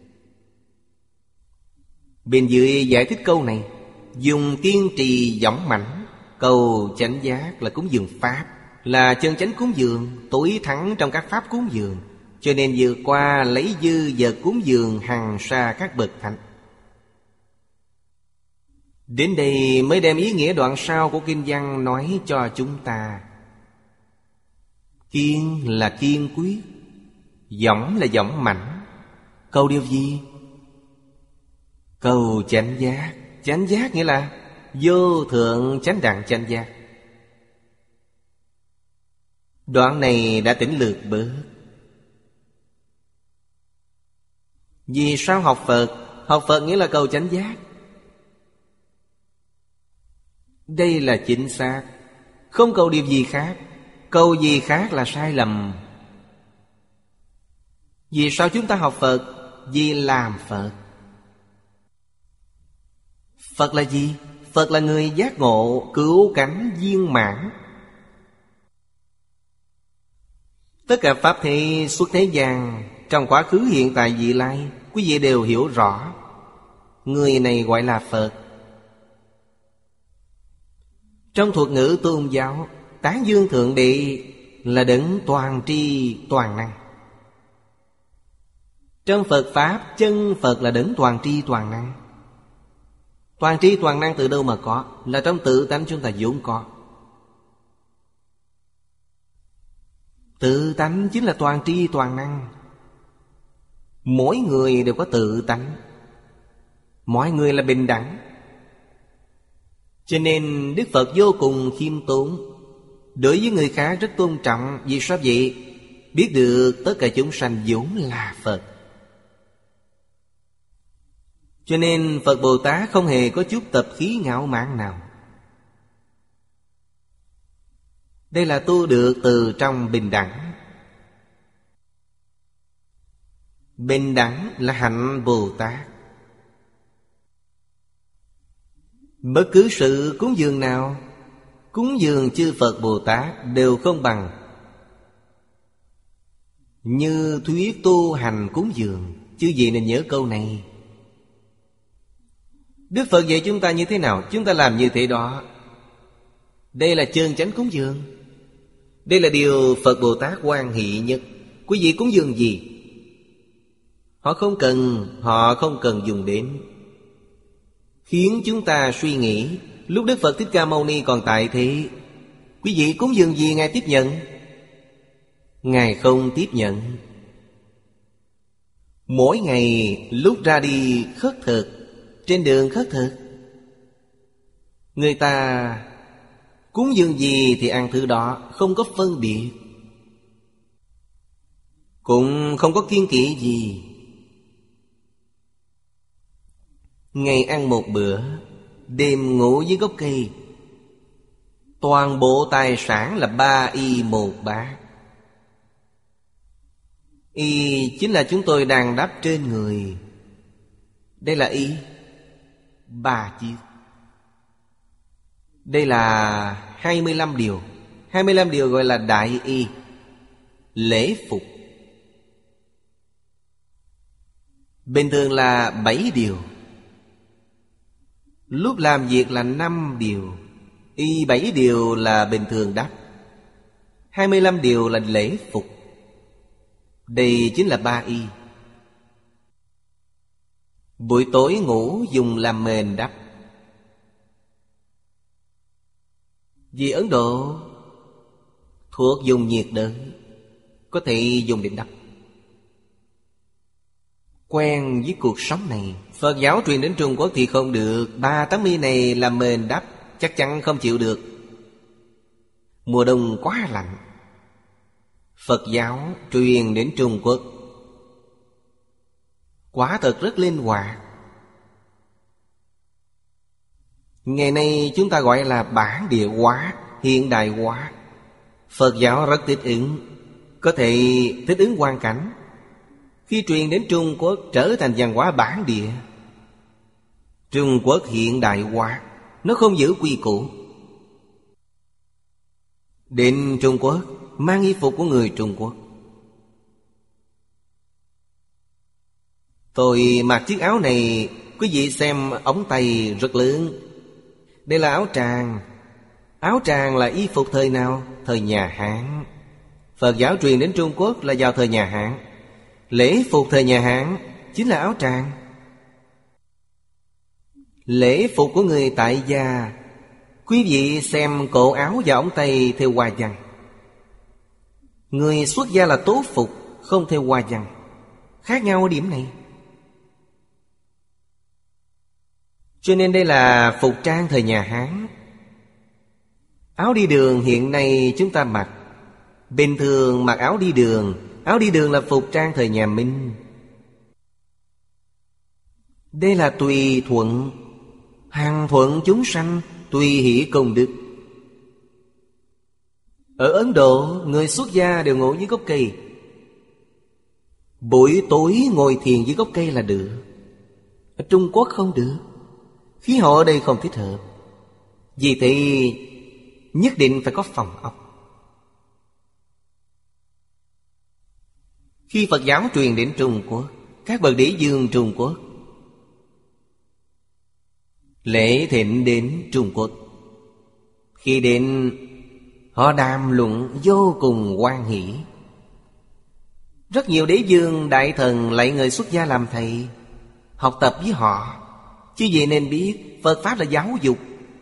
Bên dưới giải thích câu này, dùng kiên trì dõng mãnh, cầu chánh giác là cúng dường Pháp, là chân chánh cúng dường, tối thắng trong các Pháp cúng dường. Cho nên vượt qua lấy dư vật cúng dường hằng sa các bậc thánh. Đến đây mới đem ý nghĩa đoạn sau của kinh văn nói cho chúng ta. Kiên là kiên quyết, dõng là dõng mãnh. Cầu điều gì? Cầu chánh giác. Chánh giác nghĩa là vô thượng chánh đẳng chánh giác. Đoạn này đã tỉnh lược bớt. Vì sao học Phật? Học Phật nghĩa là cầu chánh giác. Đây là chính xác. Không cầu điều gì khác. Cầu gì khác là sai lầm. Vì sao chúng ta học Phật? Vì làm Phật. Phật là gì? Phật là người giác ngộ, cứu cánh viên mãn. Tất cả pháp thế xuất thế gian, trong quá khứ hiện tại vị lai, quý vị đều hiểu rõ. Người này gọi là Phật. Trong thuật ngữ tôn giáo, tán dương Thượng Đế là đấng toàn tri toàn năng. Trong Phật Pháp, chân Phật là đấng toàn tri toàn năng. Toàn tri toàn năng từ đâu mà có? Là trong tự tánh chúng ta vốn có. Tự tánh chính là toàn tri toàn năng. Mỗi người đều có tự tánh. Mọi người là bình đẳng. Cho nên Đức Phật vô cùng khiêm tốn. Đối với người khác rất tôn trọng. Vì sao vậy? Biết được tất cả chúng sanh vốn là Phật. Cho nên Phật Bồ Tát không hề có chút tập khí ngạo mạn nào. Đây là tu được từ trong bình đẳng. Bình đẳng là hạnh Bồ Tát. Bất cứ sự cúng dường nào, cúng dường chư Phật Bồ Tát đều không bằng như thuyết tu hành cúng dường. Chứ gì nên nhớ câu này. Đức Phật dạy chúng ta như thế nào, chúng ta làm như thế đó. Đây là chân chánh cúng dường. Đây là điều Phật Bồ Tát hoan hỷ nhất. Quý vị cúng dường gì? Họ không cần dùng đến. Khiến chúng ta suy nghĩ, lúc Đức Phật Thích Ca Mâu Ni còn tại thế, quý vị cúng dường gì Ngài tiếp nhận? Ngài không tiếp nhận. Mỗi ngày lúc ra đi khất thực, trên đường khất thực, người ta cúng dường gì thì ăn thứ đó, không có phân biệt, cũng không có kiêng kỵ gì. Ngày ăn một bữa, đêm ngủ dưới gốc cây. Toàn bộ tài sản là 3 y 1 bát. Y chính là chúng tôi đang đắp trên người. Đây là y 3 chiếc. Đây là 25 điều. 25 điều gọi là đại y. Lễ phục bình thường là 7 điều. Lúc làm việc là 5 điều. Y 7 điều là bình thường đắp. 25 điều là lễ phục. Đây chính là 3 y. Buổi tối ngủ dùng làm mền đắp. Vì Ấn Độ thuộc vùng nhiệt đới, có thể dùng để đắp. Quen với cuộc sống này. Phật giáo truyền đến Trung Quốc thì không được. 3 tấm y này làm mền đắp chắc chắn không chịu được. Mùa đông quá lạnh. Phật giáo truyền đến Trung Quốc quả thật rất linh hoạt. Ngày nay chúng ta gọi là bản địa hóa, hiện đại hóa. Phật giáo rất thích ứng, có thể thích ứng hoàn cảnh. Khi truyền đến Trung Quốc trở thành văn hóa bản địa. Trung Quốc hiện đại hóa, nó không giữ quy củ. Đến Trung Quốc mang y phục của người Trung Quốc. Tôi mặc chiếc áo này, quý vị xem ống tay rất lớn. Đây là áo tràng. Áo tràng là y phục thời nào? Thời nhà Hán. Phật giáo truyền đến Trung Quốc là vào thời nhà Hán. Lễ phục thời nhà Hán chính là áo tràng. Lễ phục của người tại gia, quý vị xem cổ áo và ống tay theo hoa văn. Người xuất gia là tố phục, không theo hoa văn. Khác nhau ở điểm này. Cho nên đây là phục trang thời nhà Hán. Áo đi đường hiện nay chúng ta mặc, bình thường mặc áo đi đường. Áo đi đường là phục trang thời nhà Minh. Đây là tùy thuận, hằng thuận chúng sanh, tùy hỷ công đức. Ở Ấn Độ, người xuất gia đều ngồi dưới gốc cây. Buổi tối ngồi thiền dưới gốc cây là được. Ở Trung Quốc không được, khí hậu ở đây không thích hợp. Vì thế nhất định phải có phòng ốc. Khi Phật giáo truyền đến Trung Quốc, các bậc đế dương Trung Quốc lễ thịnh đến Trung Quốc, khi đến họ đàm luận vô cùng hoan hỷ. Rất nhiều đế dương đại thần lại người xuất gia làm thầy, học tập với họ. Chứ vậy nên biết Phật Pháp là giáo dục,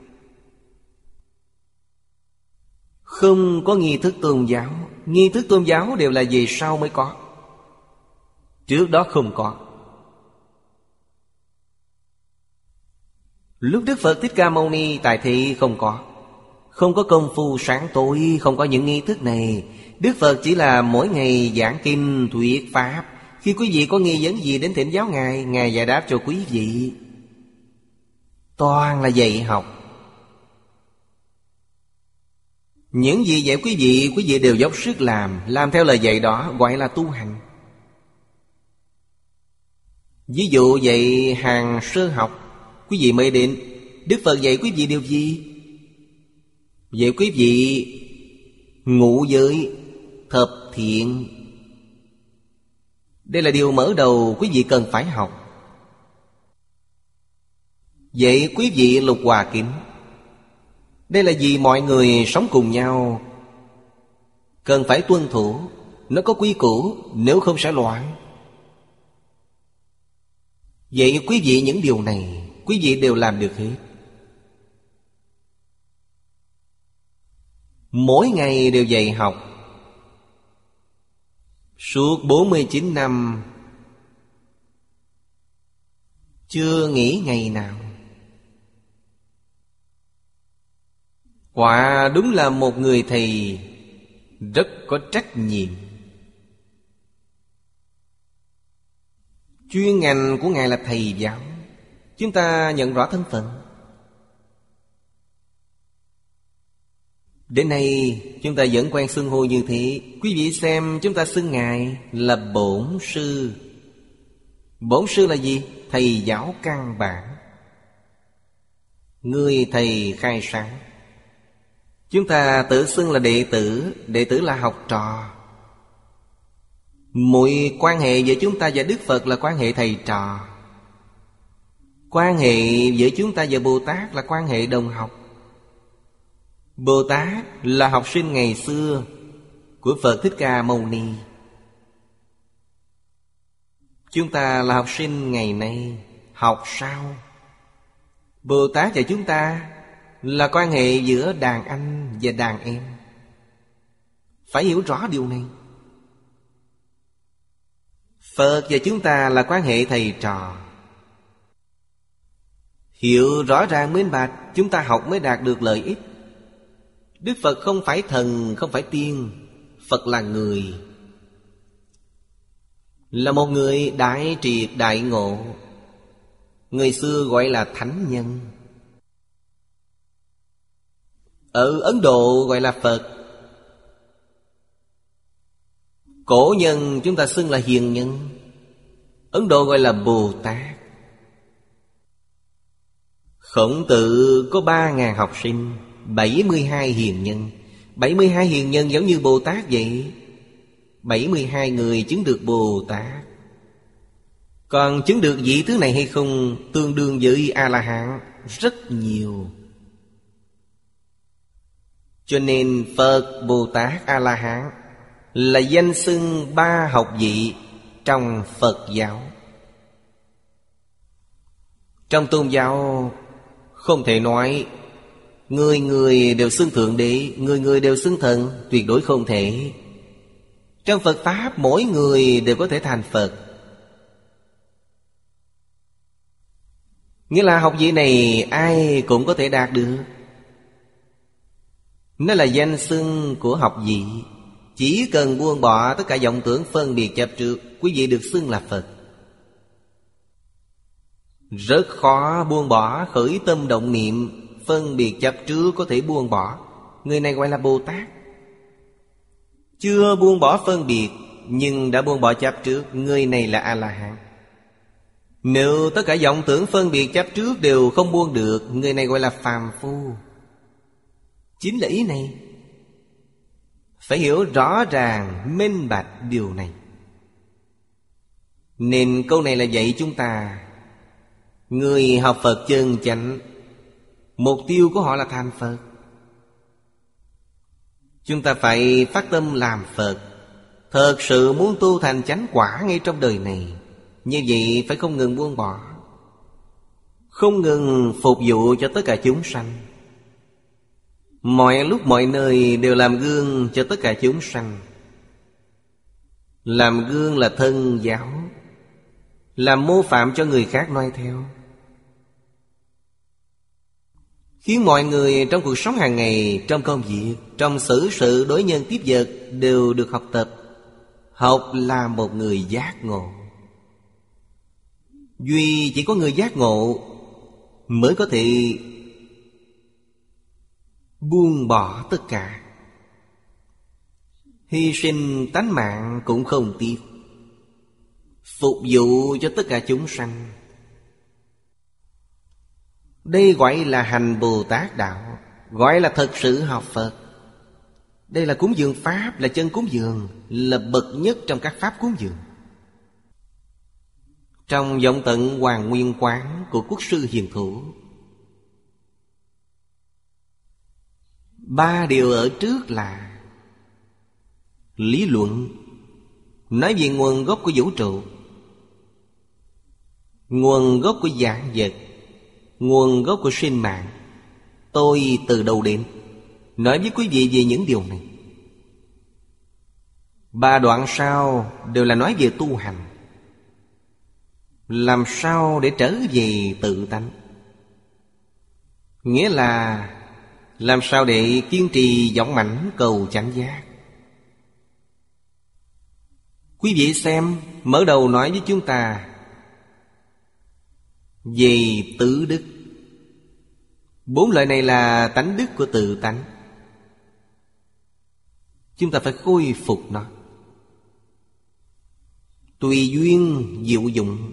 không có nghi thức tôn giáo. Nghi thức tôn giáo đều là về sau mới có, trước đó không có. Lúc Đức Phật Thích Ca Mâu Ni tại thị không có. Không có công phu sáng tối, không có những nghi thức này. Đức Phật chỉ là mỗi ngày giảng kinh thuyết Pháp. Khi quý vị có nghi vấn gì đến thỉnh giáo Ngài, Ngài giải đáp cho quý vị. Toàn là dạy học. Những gì dạy quý vị đều dốc sức làm theo lời dạy đó, gọi là tu hành. Ví dụ dạy hàng sơ học, quý vị mới đến, Đức Phật dạy quý vị điều gì? Dạy quý vị ngũ giới, thập thiện. Đây là điều mở đầu quý vị cần phải học. Dạy quý vị lục hòa kính. Đây là vì mọi người sống cùng nhau cần phải tuân thủ. Nó có quy củ, nếu không sẽ loạn. Vậy quý vị những điều này quý vị đều làm được hết. Mỗi ngày đều dạy học. Suốt 49 năm chưa nghỉ ngày nào. Quả đúng là một người thầy rất có trách nhiệm. Chuyên ngành của Ngài là thầy giáo. Chúng ta nhận rõ thân phận. Đến nay chúng ta vẫn quen xưng hô như thế. Quý vị xem, chúng ta xưng Ngài là Bổn Sư. Bổn Sư là gì? Thầy giáo căn bản, người thầy khai sáng. Chúng ta tự xưng là đệ tử. Đệ tử là học trò. Mọi quan hệ giữa chúng ta và Đức Phật là quan hệ thầy trò. Quan hệ giữa chúng ta và Bồ Tát là quan hệ đồng học. Bồ Tát là học sinh ngày xưa của Phật Thích Ca Mâu Ni. Chúng ta là học sinh ngày nay, học sao? Bồ Tát và chúng ta là quan hệ giữa đàn anh và đàn em. Phải hiểu rõ điều này. Phật và chúng ta là quan hệ thầy trò. Hiểu rõ ràng minh bạch, chúng ta học mới đạt được lợi ích. Đức Phật không phải thần, không phải tiên. Phật là người, là một người đại triệt đại ngộ. Người xưa gọi là thánh nhân. Ở Ấn Độ gọi là Phật. Cổ nhân chúng ta xưng là hiền nhân. Ấn Độ gọi là Bồ Tát. Khổng Tử có 3.000 học sinh, 72 hiền nhân. 72 hiền nhân giống như Bồ Tát vậy. 72 người chứng được Bồ Tát. Còn chứng được vị thứ này hay không, tương đương với A-la-hán rất nhiều. Cho nên Phật, Bồ Tát, A-la-hán là danh xưng 3 học vị trong Phật giáo. Trong tôn giáo không thể nói người người đều xưng Thượng Đế, người người đều xưng Thần, tuyệt đối không thể. Trong Phật Pháp mỗi người đều có thể thành Phật. Nghĩa là học vị này ai cũng có thể đạt được. Nó là danh xưng của học vị. Chỉ cần buông bỏ tất cả vọng tưởng phân biệt chấp trước, quý vị được xưng là Phật. Rất khó buông bỏ khởi tâm động niệm phân biệt chấp trước có thể buông bỏ. Người này gọi là Bồ Tát. Chưa buông bỏ phân biệt nhưng đã buông bỏ chấp trước, người này là A-la-hán. Nếu tất cả vọng tưởng phân biệt chấp trước đều không buông được, người này gọi là phàm phu. Chính là ý này. Phải hiểu rõ ràng, minh bạch điều này. Nên câu này là dạy chúng ta, người học Phật chân chánh, mục tiêu của họ là thành Phật. Chúng ta phải phát tâm làm Phật. Thật sự muốn tu thành chánh quả ngay trong đời này, như vậy phải không ngừng buông bỏ, không ngừng phục vụ cho tất cả chúng sanh. Mọi lúc mọi nơi đều làm gương cho tất cả chúng sanh. Làm gương là thân giáo, làm mô phạm cho người khác noi theo, khiến mọi người trong cuộc sống hàng ngày, trong công việc, trong xử sự đối nhân tiếp vật đều được học tập. Học là một người giác ngộ. Duy chỉ có người giác ngộ mới có thể buông bỏ tất cả, hy sinh tánh mạng cũng không tiếc, phục vụ cho tất cả chúng sanh. Đây gọi là hành Bồ Tát đạo, gọi là thật sự học Phật. Đây là cúng dường Pháp, là chân cúng dường, là bậc nhất trong các Pháp cúng dường. Trong vọng tận Hoàng Nguyên Quán của Quốc sư Hiền Thủ, 3 điều ở trước là lý luận, nói về nguồn gốc của vũ trụ, nguồn gốc của vạn vật, nguồn gốc của sinh mạng. Tôi từ đầu đến nói với quý vị về những điều này. 3 đoạn sau đều là nói về tu hành, làm sao để trở về tự tánh. Nghĩa là làm sao để kiên trì dũng mãnh cầu chánh giác. Quý vị xem, mở đầu nói với chúng ta về tứ đức. 4 loại này là tánh đức của tự tánh. Chúng ta phải khôi phục nó. Tùy duyên diệu dụng.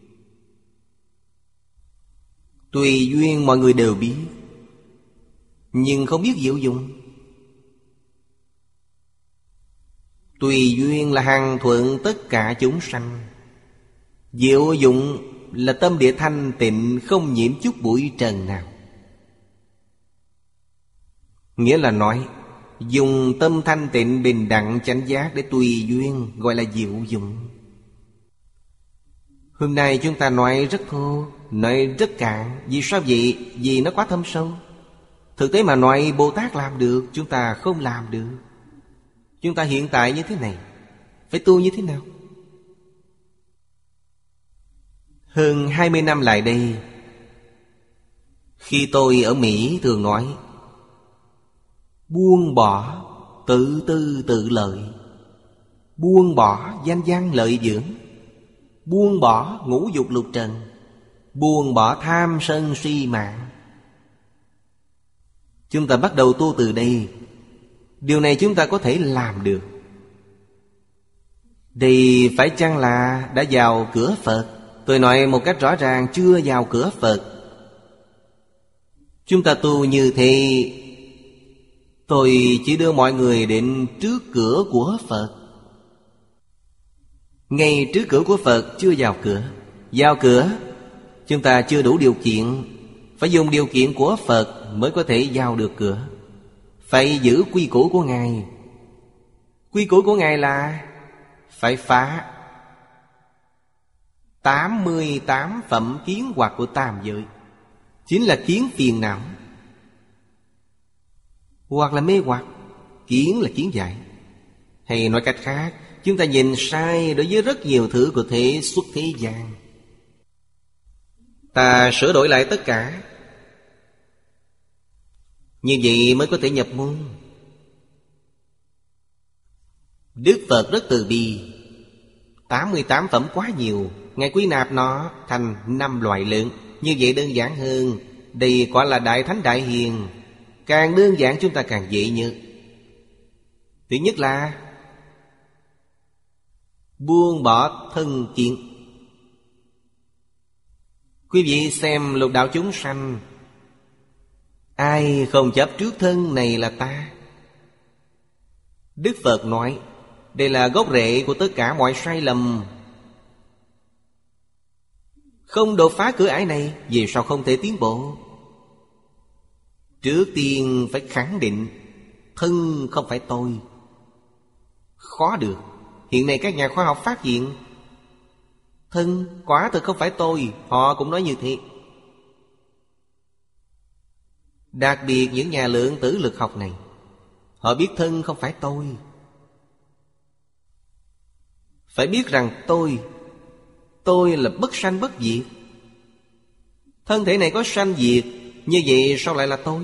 Tùy duyên mọi người đều biết, nhưng không biết diệu dụng. Tùy duyên là hằng thuận tất cả chúng sanh. Diệu dụng là tâm địa thanh tịnh, không nhiễm chút bụi trần nào. Nghĩa là nói dùng tâm thanh tịnh bình đẳng chánh giác để tùy duyên, gọi là diệu dụng. Hôm nay chúng ta nói rất thô, nói rất cạn. Vì sao vậy? Vì nó quá thâm sâu. Thực tế mà nói Bồ Tát làm được, chúng ta không làm được. Chúng ta hiện tại như thế này, phải tu như thế nào? Hơn 20 năm lại đây, khi tôi ở Mỹ thường nói buông bỏ tự tư tự lợi, buông bỏ danh văn lợi dưỡng, buông bỏ ngũ dục lục trần, buông bỏ tham sân si mạng. Chúng ta bắt đầu tu từ đây. Điều này chúng ta có thể làm được. Thì phải chăng là đã vào cửa Phật? Tôi nói một cách rõ ràng, chưa vào cửa Phật. Chúng ta tu như thế, tôi chỉ đưa mọi người đến trước cửa của Phật. Ngay trước cửa của Phật chưa vào cửa. Vào cửa chúng ta chưa đủ điều kiện, phải dùng điều kiện của Phật mới có thể vào được cửa. Phải giữ quy củ của Ngài. Quy củ của Ngài là phải phá 88 phẩm kiến hoặc của tam giới. Chính là kiến phiền não, hoặc là mê hoặc. Kiến là kiến giải. Hay nói cách khác, chúng ta nhìn sai đối với rất nhiều thứ của thế xuất thế gian. Ta sửa đổi lại tất cả. Như vậy mới có thể nhập môn. Đức Phật rất từ bi. 88 phẩm quá nhiều, Ngài quy nạp nó thành 5 loại lớn. Như vậy đơn giản hơn. Đây quả là Đại Thánh Đại Hiền. Càng đơn giản chúng ta càng dễ nhớ. Thứ nhất là buông bỏ thân kiến. Quý vị xem lục đạo chúng sanh, ai không chấp trước thân này là ta? Đức Phật nói đây là gốc rễ của tất cả mọi sai lầm. Không đột phá cửa ải này, vì sao không thể tiến bộ? Trước tiên phải khẳng định thân không phải tôi. Khó được. Hiện nay các nhà khoa học phát hiện thân quả thực không phải tôi. Họ cũng nói như thế. Đặc biệt những nhà lượng tử lực học này, họ biết thân không phải tôi. Phải biết rằng tôi là bất sanh bất diệt. Thân thể này có sanh diệt, như vậy sao lại là tôi?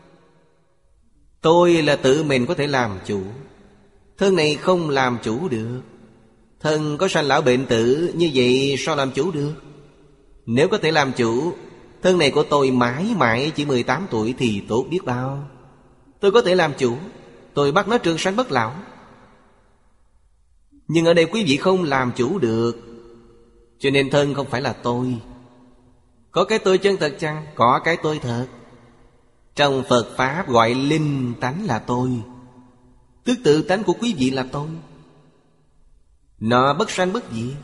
Tôi là tự mình có thể làm chủ. Thân này không làm chủ được. Thân có sanh lão bệnh tử, như vậy sao làm chủ được? Nếu có thể làm chủ, thân này của tôi mãi mãi chỉ 18 tuổi thì tốt biết bao. Tôi có thể làm chủ, tôi bắt nó trường sanh bất lão. Nhưng ở đây quý vị không làm chủ được, cho nên thân không phải là tôi. Có cái tôi chân thật chăng? Có cái tôi thật. Trong Phật Pháp gọi linh tánh là tôi, tức tự tánh của quý vị là tôi. Nó bất sanh bất diệt.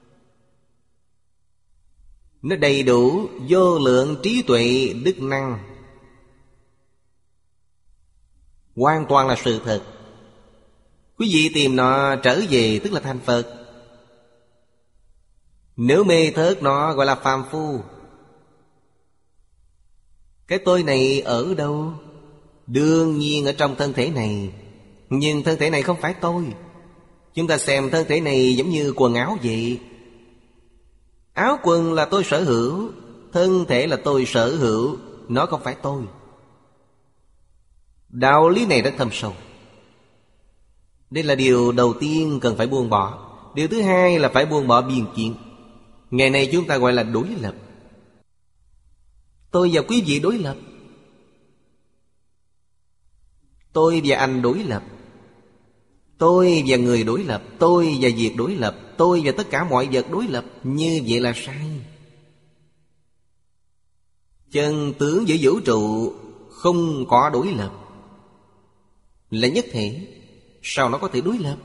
Nó đầy đủ vô lượng trí tuệ đức năng, hoàn toàn là sự thật. Quý vị tìm nó trở về tức là thành Phật. Nếu mê thớt nó gọi là phàm phu. Cái tôi này ở đâu? Đương nhiên ở trong thân thể này. Nhưng thân thể này không phải tôi. Chúng ta xem thân thể này giống như quần áo vậy. Áo quần là tôi sở hữu, thân thể là tôi sở hữu. Nó không phải tôi. Đạo lý này rất thâm sâu. Đây là điều đầu tiên cần phải buông bỏ. Điều thứ hai là phải buông bỏ biên kiến. Ngày nay chúng ta gọi là đối lập. Tôi và quý vị đối lập. Tôi và anh đối lập. Tôi và người đối lập. Tôi và việc đối lập. Tôi và tất cả mọi vật đối lập. Như vậy là sai. Chân tướng giữa vũ trụ không có đối lập, là nhất thể. Sao nó có thể đối lập?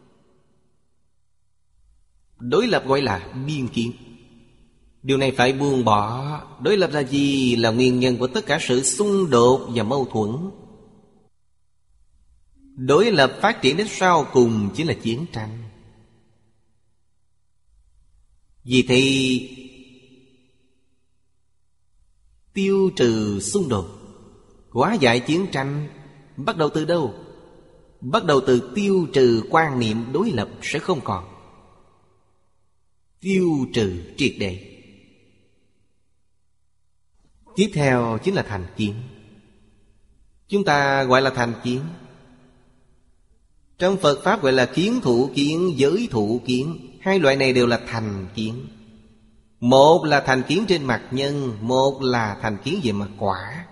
Đối lập gọi là biên kiến. Điều này phải buông bỏ. Đối lập là gì? Là nguyên nhân của tất cả sự xung đột và mâu thuẫn. Đối lập phát triển đến sau cùng chính là chiến tranh. Vì thế tiêu trừ xung đột, hóa giải chiến tranh bắt đầu từ đâu? Bắt đầu từ tiêu trừ quan niệm đối lập sẽ không còn. Tiêu trừ triệt để. Tiếp theo chính là thành kiến. Chúng ta gọi là thành kiến. Trong Phật Pháp gọi là kiến thủ kiến, giới thủ kiến. Hai loại này đều là thành kiến. Một là thành kiến trên mặt nhân, một là thành kiến về mặt quả.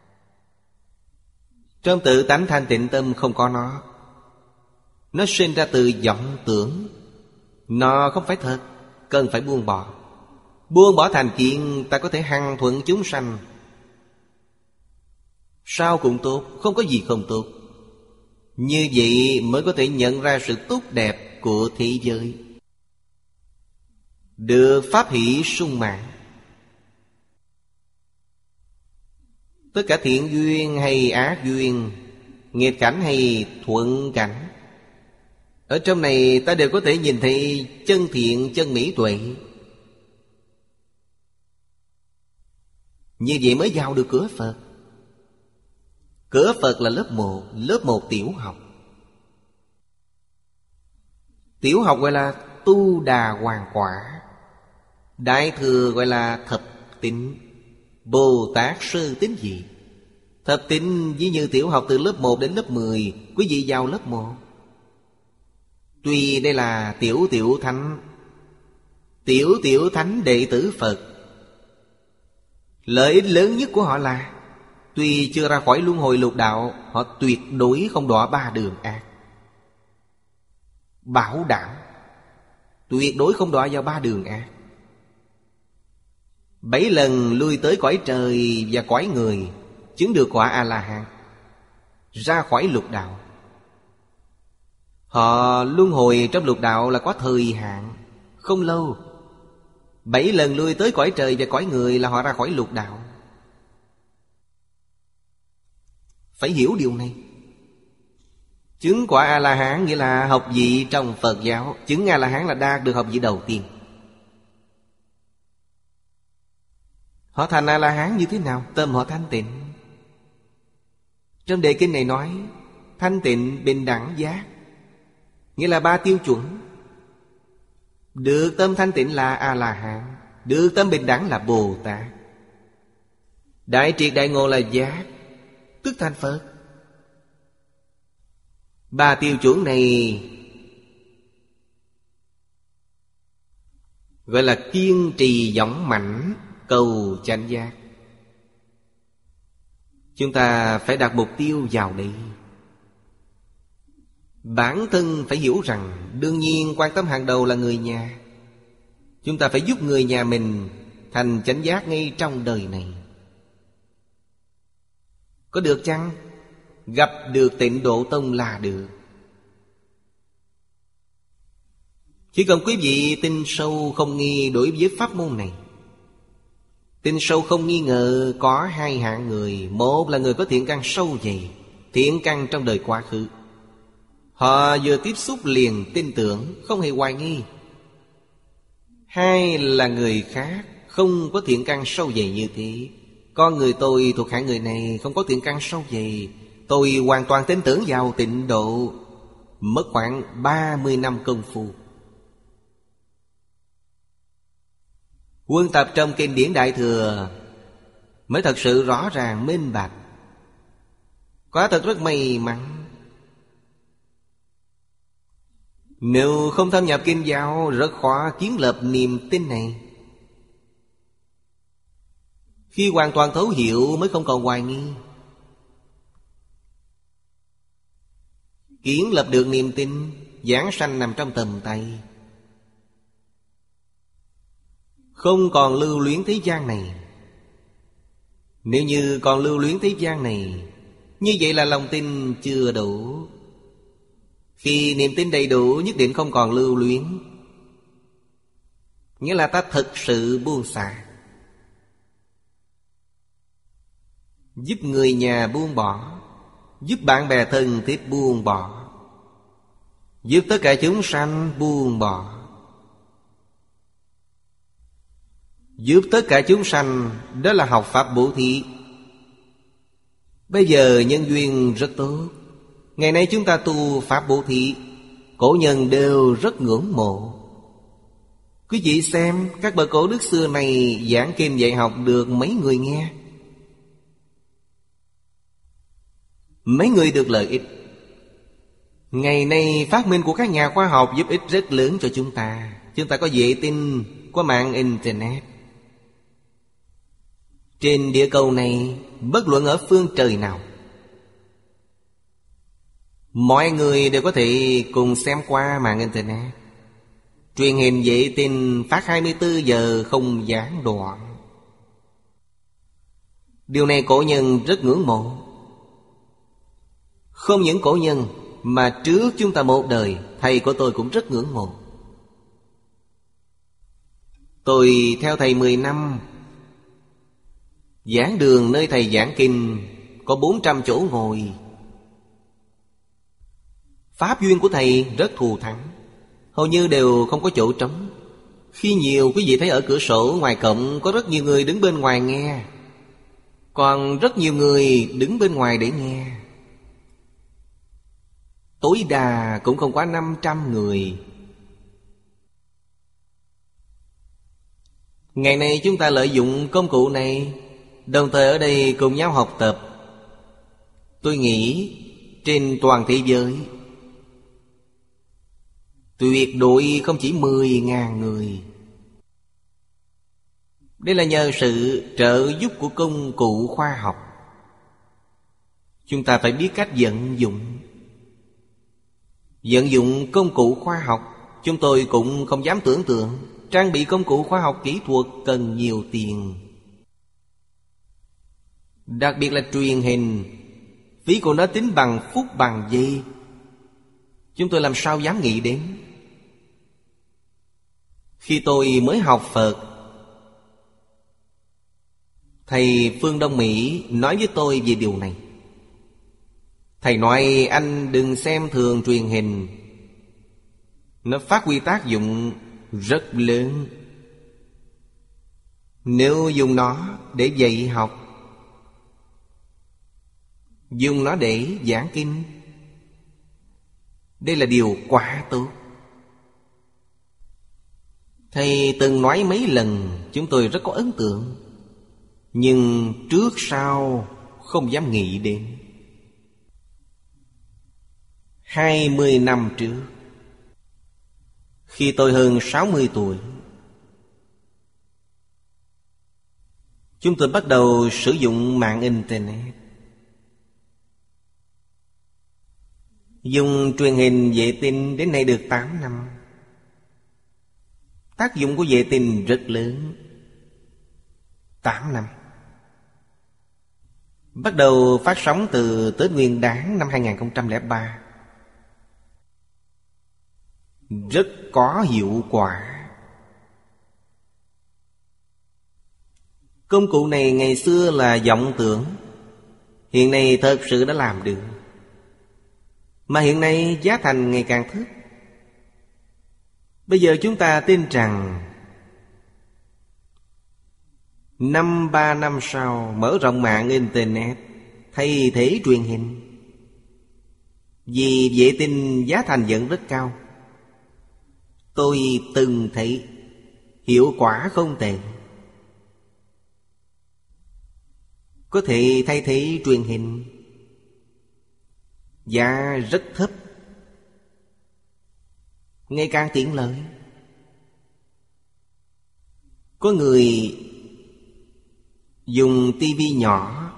Trong tự tánh thanh tịnh tâm không có nó. Nó sinh ra từ vọng tưởng. Nó không phải thật, cần phải buông bỏ. Buông bỏ thành kiến, ta có thể hằng thuận chúng sanh. Sao cũng tốt, không có gì không tốt. Như vậy mới có thể nhận ra sự tốt đẹp của thế giới, được pháp hỷ sung mãn. Tất cả thiện duyên hay ác duyên, nghịch cảnh hay thuận cảnh, ở trong này ta đều có thể nhìn thấy chân thiện, chân mỹ tuệ. Như vậy mới vào được cửa Phật. Cửa Phật là lớp 1 tiểu học. Tiểu học gọi là Tu Đà Hoàng Quả. Đại thừa gọi là thập tính. Bồ Tát sơ tính gì? Thập tính ví như tiểu học từ lớp 1 đến lớp 10. Quý vị vào lớp 1. Tuy đây là tiểu tiểu thánh, tiểu tiểu thánh đệ tử Phật, lợi ích lớn nhất của họ là tuy chưa ra khỏi luân hồi lục đạo, họ tuyệt đối không đọa ba đường ác. Bảo đảm tuyệt đối không đọa vào ba đường ác. 7 lần lui tới cõi trời và cõi người, chứng được quả A-la-hán, ra khỏi lục đạo. Họ luân hồi trong lục đạo là có thời hạn, không lâu. 7 lần lui tới cõi trời và cõi người là họ ra khỏi lục đạo. Phải hiểu điều này. Chứng quả A-la-hán nghĩa là học vị trong Phật giáo. Chứng A-la-hán là đạt được học vị đầu tiên. Họ thành A-la-hán như thế nào? Tâm họ thanh tịnh. Trong đề kinh này nói thanh tịnh bình đẳng giác, nghĩa là 3 tiêu chuẩn. Được tâm thanh tịnh là A-la-hán, được tâm bình đẳng là Bồ Tát, đại triệt đại ngộ là giác, tức thành Phật. 3 tiêu chuẩn này gọi là kiên trì dõng mãnh cầu chánh giác. Chúng ta phải đặt mục tiêu vào đây. Bản thân phải hiểu rằng đương nhiên quan tâm hàng đầu là người nhà. Chúng ta phải giúp người nhà mình thành chánh giác ngay trong đời này. Có được chăng? Gặp được Tịnh Độ Tông là được. Chỉ cần quý vị tin sâu không nghi đối với pháp môn này. Tin sâu không nghi ngờ có 2 hạng người. Một là người có thiện căn sâu dày, thiện căn trong đời quá khứ. Họ vừa tiếp xúc liền tin tưởng, không hề hoài nghi. 2 là người khác không có thiện căn sâu dày như thế. Con người tôi thuộc hạng người này, không có thiện căn sâu dày. Tôi hoàn toàn tin tưởng vào Tịnh Độ. Mất khoảng 30 năm công phu. Quân tập trong kinh điển Đại Thừa mới thật sự rõ ràng minh bạch. Quả thật rất may mắn. Nếu không thâm nhập kinh giáo, rất khó kiến lập niềm tin này. Khi hoàn toàn thấu hiểu mới không còn hoài nghi. Kiến lập được niềm tin, giảng sanh nằm trong tầm tay. Không còn lưu luyến thế gian này. Nếu như còn lưu luyến thế gian này, như vậy là lòng tin chưa đủ. Khi niềm tin đầy đủ, nhất định không còn lưu luyến, nghĩa là ta thực sự buông xả. Giúp người nhà buông bỏ, giúp bạn bè thân thiết buông bỏ, giúp tất cả chúng sanh buông bỏ. Giúp tất cả chúng sanh, đó là học pháp bố thí. Bây giờ nhân duyên rất tốt. Ngày nay chúng ta tu pháp bố thí, cổ nhân đều rất ngưỡng mộ. Quý vị xem, các bậc cổ đức xưa này giảng kinh dạy học được mấy người nghe? Mấy người được lợi ích. Ngày nay phát minh của các nhà khoa học giúp ích rất lớn cho chúng ta. Chúng ta có vệ tinh, có mạng Internet. Trên địa cầu này, bất luận ở phương trời nào, mọi người đều có thể cùng xem qua mạng Internet. Truyền hình vệ tinh phát 24 giờ không gián đoạn. Điều này cổ nhân rất ngưỡng mộ. Không những cổ nhân, mà trước chúng ta một đời, thầy của tôi cũng rất ngưỡng mộ. Tôi theo thầy 10 năm. Giảng đường nơi thầy giảng kinh có 400 chỗ ngồi. Pháp duyên của thầy rất thù thắng, hầu như đều không có chỗ trống. Khi nhiều quý vị thấy ở cửa sổ ngoài cổng có rất nhiều người đứng bên ngoài nghe, còn rất nhiều người đứng bên ngoài để nghe. Tối đa cũng không quá 500 người. Ngày nay chúng ta lợi dụng công cụ này, đồng thời ở đây cùng nhau học tập. Tôi nghĩ trên toàn thế giới tuyệt đối không chỉ 10.000 người. Đây là nhờ sự trợ giúp của công cụ khoa học. Chúng ta phải biết cách vận dụng. Vận dụng công cụ khoa học, chúng tôi cũng không dám tưởng tượng. Trang bị công cụ khoa học kỹ thuật cần nhiều tiền. Đặc biệt là truyền hình, phí của nó tính bằng phút bằng giây. Chúng tôi làm sao dám nghĩ đến. Khi tôi mới học Phật, thầy Phương Đông Mỹ nói với tôi về điều này. Thầy nói anh đừng xem thường truyền hình, nó phát huy tác dụng rất lớn. Nếu dùng nó để dạy học, dùng nó để giảng kinh, đây là điều quá tốt. Thầy từng nói mấy lần, chúng tôi rất có ấn tượng, nhưng trước sau không dám nghĩ đến. 20 năm trước, khi tôi hơn 60 tuổi, chúng tôi bắt đầu sử dụng mạng Internet. Dùng truyền hình vệ tinh đến nay được 8 năm. Tác dụng của vệ tinh rất lớn. 8 năm. Bắt đầu phát sóng từ Tết Nguyên Đán năm 2003. Rất có hiệu quả. Công cụ này ngày xưa là vọng tưởng, hiện nay thật sự đã làm được. Mà hiện nay giá thành ngày càng thấp. Bây giờ chúng ta tin rằng 3 năm sau mở rộng mạng Internet thay thế truyền hình. Vì vệ tinh giá thành vẫn rất cao. Tôi từng thấy hiệu quả không tệ, có thể thay thế truyền hình. Giá rất thấp, ngày càng tiện lợi. Có người dùng tivi nhỏ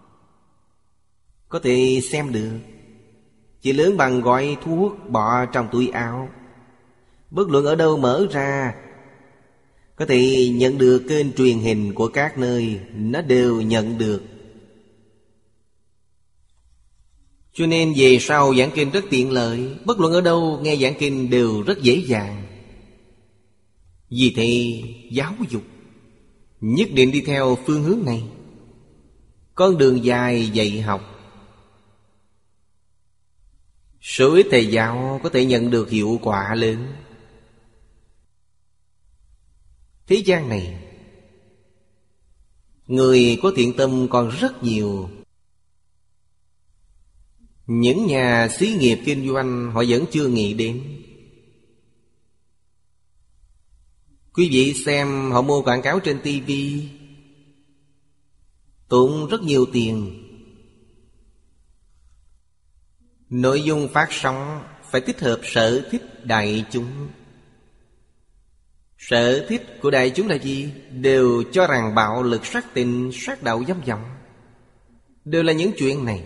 có thể xem được, chỉ lớn bằng gói thuốc bỏ trong túi áo. Bất luận ở đâu mở ra, có thể nhận được kênh truyền hình của các nơi, nó đều nhận được. Cho nên về sau giảng kinh rất tiện lợi. Bất luận ở đâu nghe giảng kinh đều rất dễ dàng. Vì thế giáo dục nhất định đi theo phương hướng này. Con đường dài dạy học. Số ít thầy giáo có thể nhận được hiệu quả lớn. Thế gian này, người có thiện tâm còn rất nhiều. Những nhà xí nghiệp kinh doanh họ vẫn chưa nghĩ đến. Quý vị xem họ mua quảng cáo trên TV, tốn rất nhiều tiền. Nội dung phát sóng phải thích hợp sở thích đại chúng. Sở thích của đại chúng là gì? Đều cho rằng bạo lực, sát tình, sát đạo, dâm vọng, đều là những chuyện này.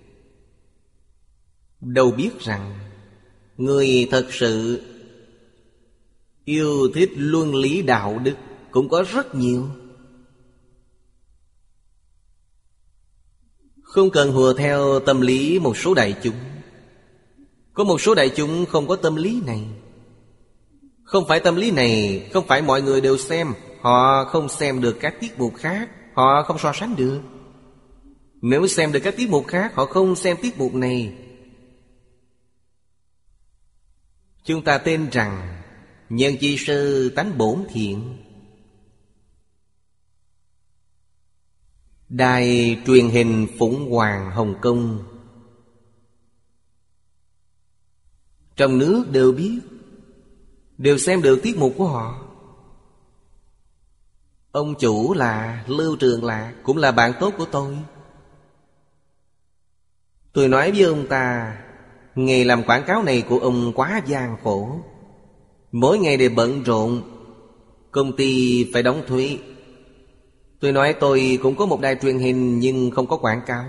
Đâu biết rằng người thật sự yêu thích luân lý đạo đức cũng có rất nhiều. Không cần hùa theo tâm lý một số đại chúng. Có một số đại chúng không có tâm lý này. Không phải tâm lý này, không phải mọi người đều xem. Họ không xem được các tiết mục khác, họ không so sánh được. Nếu xem được các tiết mục khác, họ không xem tiết mục này. Chúng ta tin rằng nhân chi sư tánh bổn thiện. Đài truyền hình Phụng Hoàng Hồng Kông trong nước đều biết, đều xem được tiết mục của họ. Ông chủ là Lưu Trường Lạc, cũng là bạn tốt của tôi. Tôi nói với ông ta, nghề làm quảng cáo này của ông quá gian khổ, mỗi ngày đều bận rộn, công ty phải đóng thuế. Tôi nói tôi cũng có một đài truyền hình nhưng không có quảng cáo,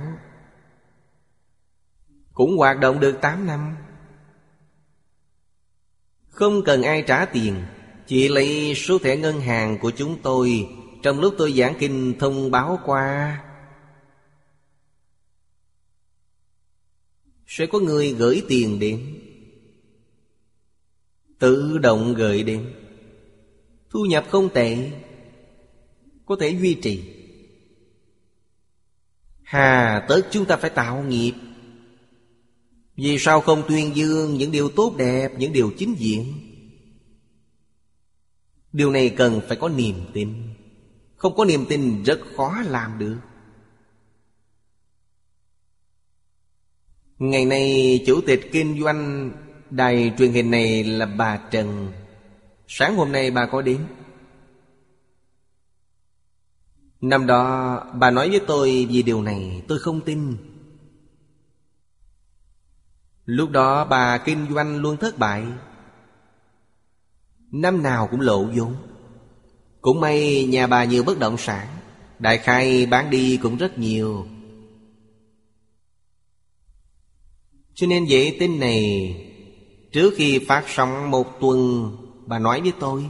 cũng hoạt động được 8 năm, không cần ai trả tiền, chỉ lấy số thẻ ngân hàng của chúng tôi trong lúc tôi giảng kinh thông báo qua. Sẽ có người gửi tiền đến, tự động gửi đến. Thu nhập không tệ, có thể duy trì. Hà tất chúng ta phải tạo nghiệp. Vì sao không tuyên dương những điều tốt đẹp, những điều chính diện? Điều này cần phải có niềm tin. Không có niềm tin rất khó làm được. Ngày nay chủ tịch kinh doanh đài truyền hình này là bà Trần. Sáng hôm nay bà có đến. Năm đó bà nói với tôi về điều này, tôi không tin. Lúc đó bà kinh doanh luôn thất bại, năm nào cũng lộ vốn. Cũng may nhà bà nhiều bất động sản, đại khai bán đi cũng rất nhiều. Cho nên vệ tinh này trước khi phát sóng 1 tuần, bà nói với tôi,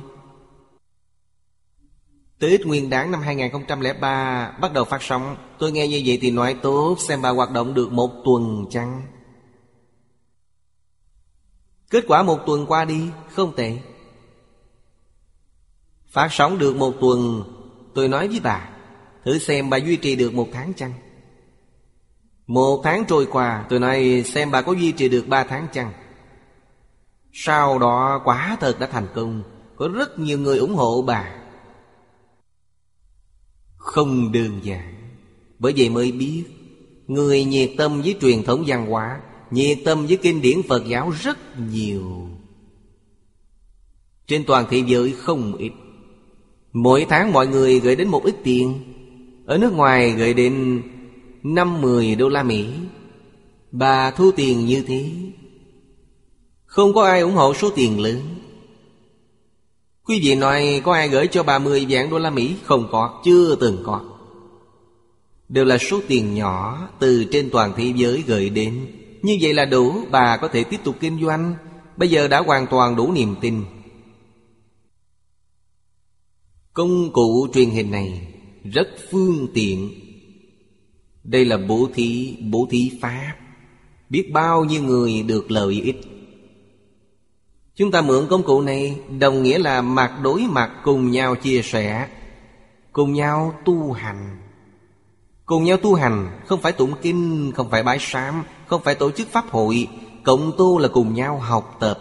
Tết Nguyên Đán năm 2003 bắt đầu phát sóng. Tôi nghe như vậy thì nói tốt, xem bà hoạt động được 1 tuần chăng. Kết quả 1 tuần qua đi, không tệ. Phát sóng được 1 tuần, tôi nói với bà, thử xem bà duy trì được 1 tháng chăng. 1 tháng trôi qua, tôi nói xem bà có duy trì được 3 tháng chăng. Sau đó quả thật đã thành công, có rất nhiều người ủng hộ bà. Không đơn giản. Bởi vậy mới biết, người nhiệt tâm với truyền thống văn hóa, nhiệt tâm với kinh điển Phật giáo rất nhiều. Trên toàn thế giới không ít. Mỗi tháng mọi người gửi đến một ít tiền. Ở nước ngoài gửi đến 5-10 đô la Mỹ. Bà thu tiền như thế. Không có ai ủng hộ số tiền lớn. Quý vị nói có ai gửi cho bà 10 vạn đô la Mỹ? Không có, chưa từng có. Đều là số tiền nhỏ từ trên toàn thế giới gửi đến. Như vậy là đủ, bà có thể tiếp tục kinh doanh. Bây giờ đã hoàn toàn đủ niềm tin. Công cụ truyền hình này rất phương tiện. Đây là bố thí pháp. Biết bao nhiêu người được lợi ích. Chúng ta mượn công cụ này đồng nghĩa là mặt đối mặt cùng nhau chia sẻ, cùng nhau tu hành. Cùng nhau tu hành, không phải tụng kinh, không phải bái sám, không phải tổ chức pháp hội. Cộng tu là cùng nhau học tập.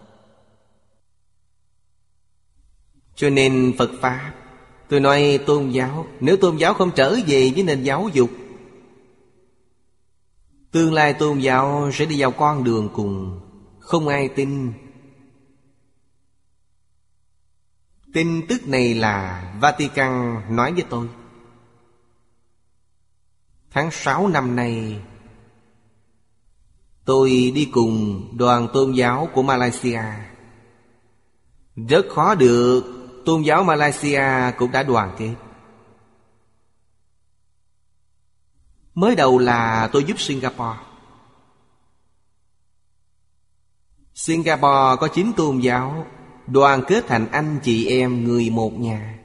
Cho nên Phật Pháp, tôi nói tôn giáo, nếu tôn giáo không trở về với nền giáo dục, tương lai tôn giáo sẽ đi vào con đường cùng. Không ai tin. Tin tức này là Vatican nói với tôi. Tháng 6 năm nay, tôi đi cùng đoàn tôn giáo của Malaysia. Rất khó được, tôn giáo Malaysia cũng đã đoàn kết. Mới đầu là tôi giúp Singapore. Singapore có 9 tôn giáo, đoàn kết thành anh chị em người một nhà.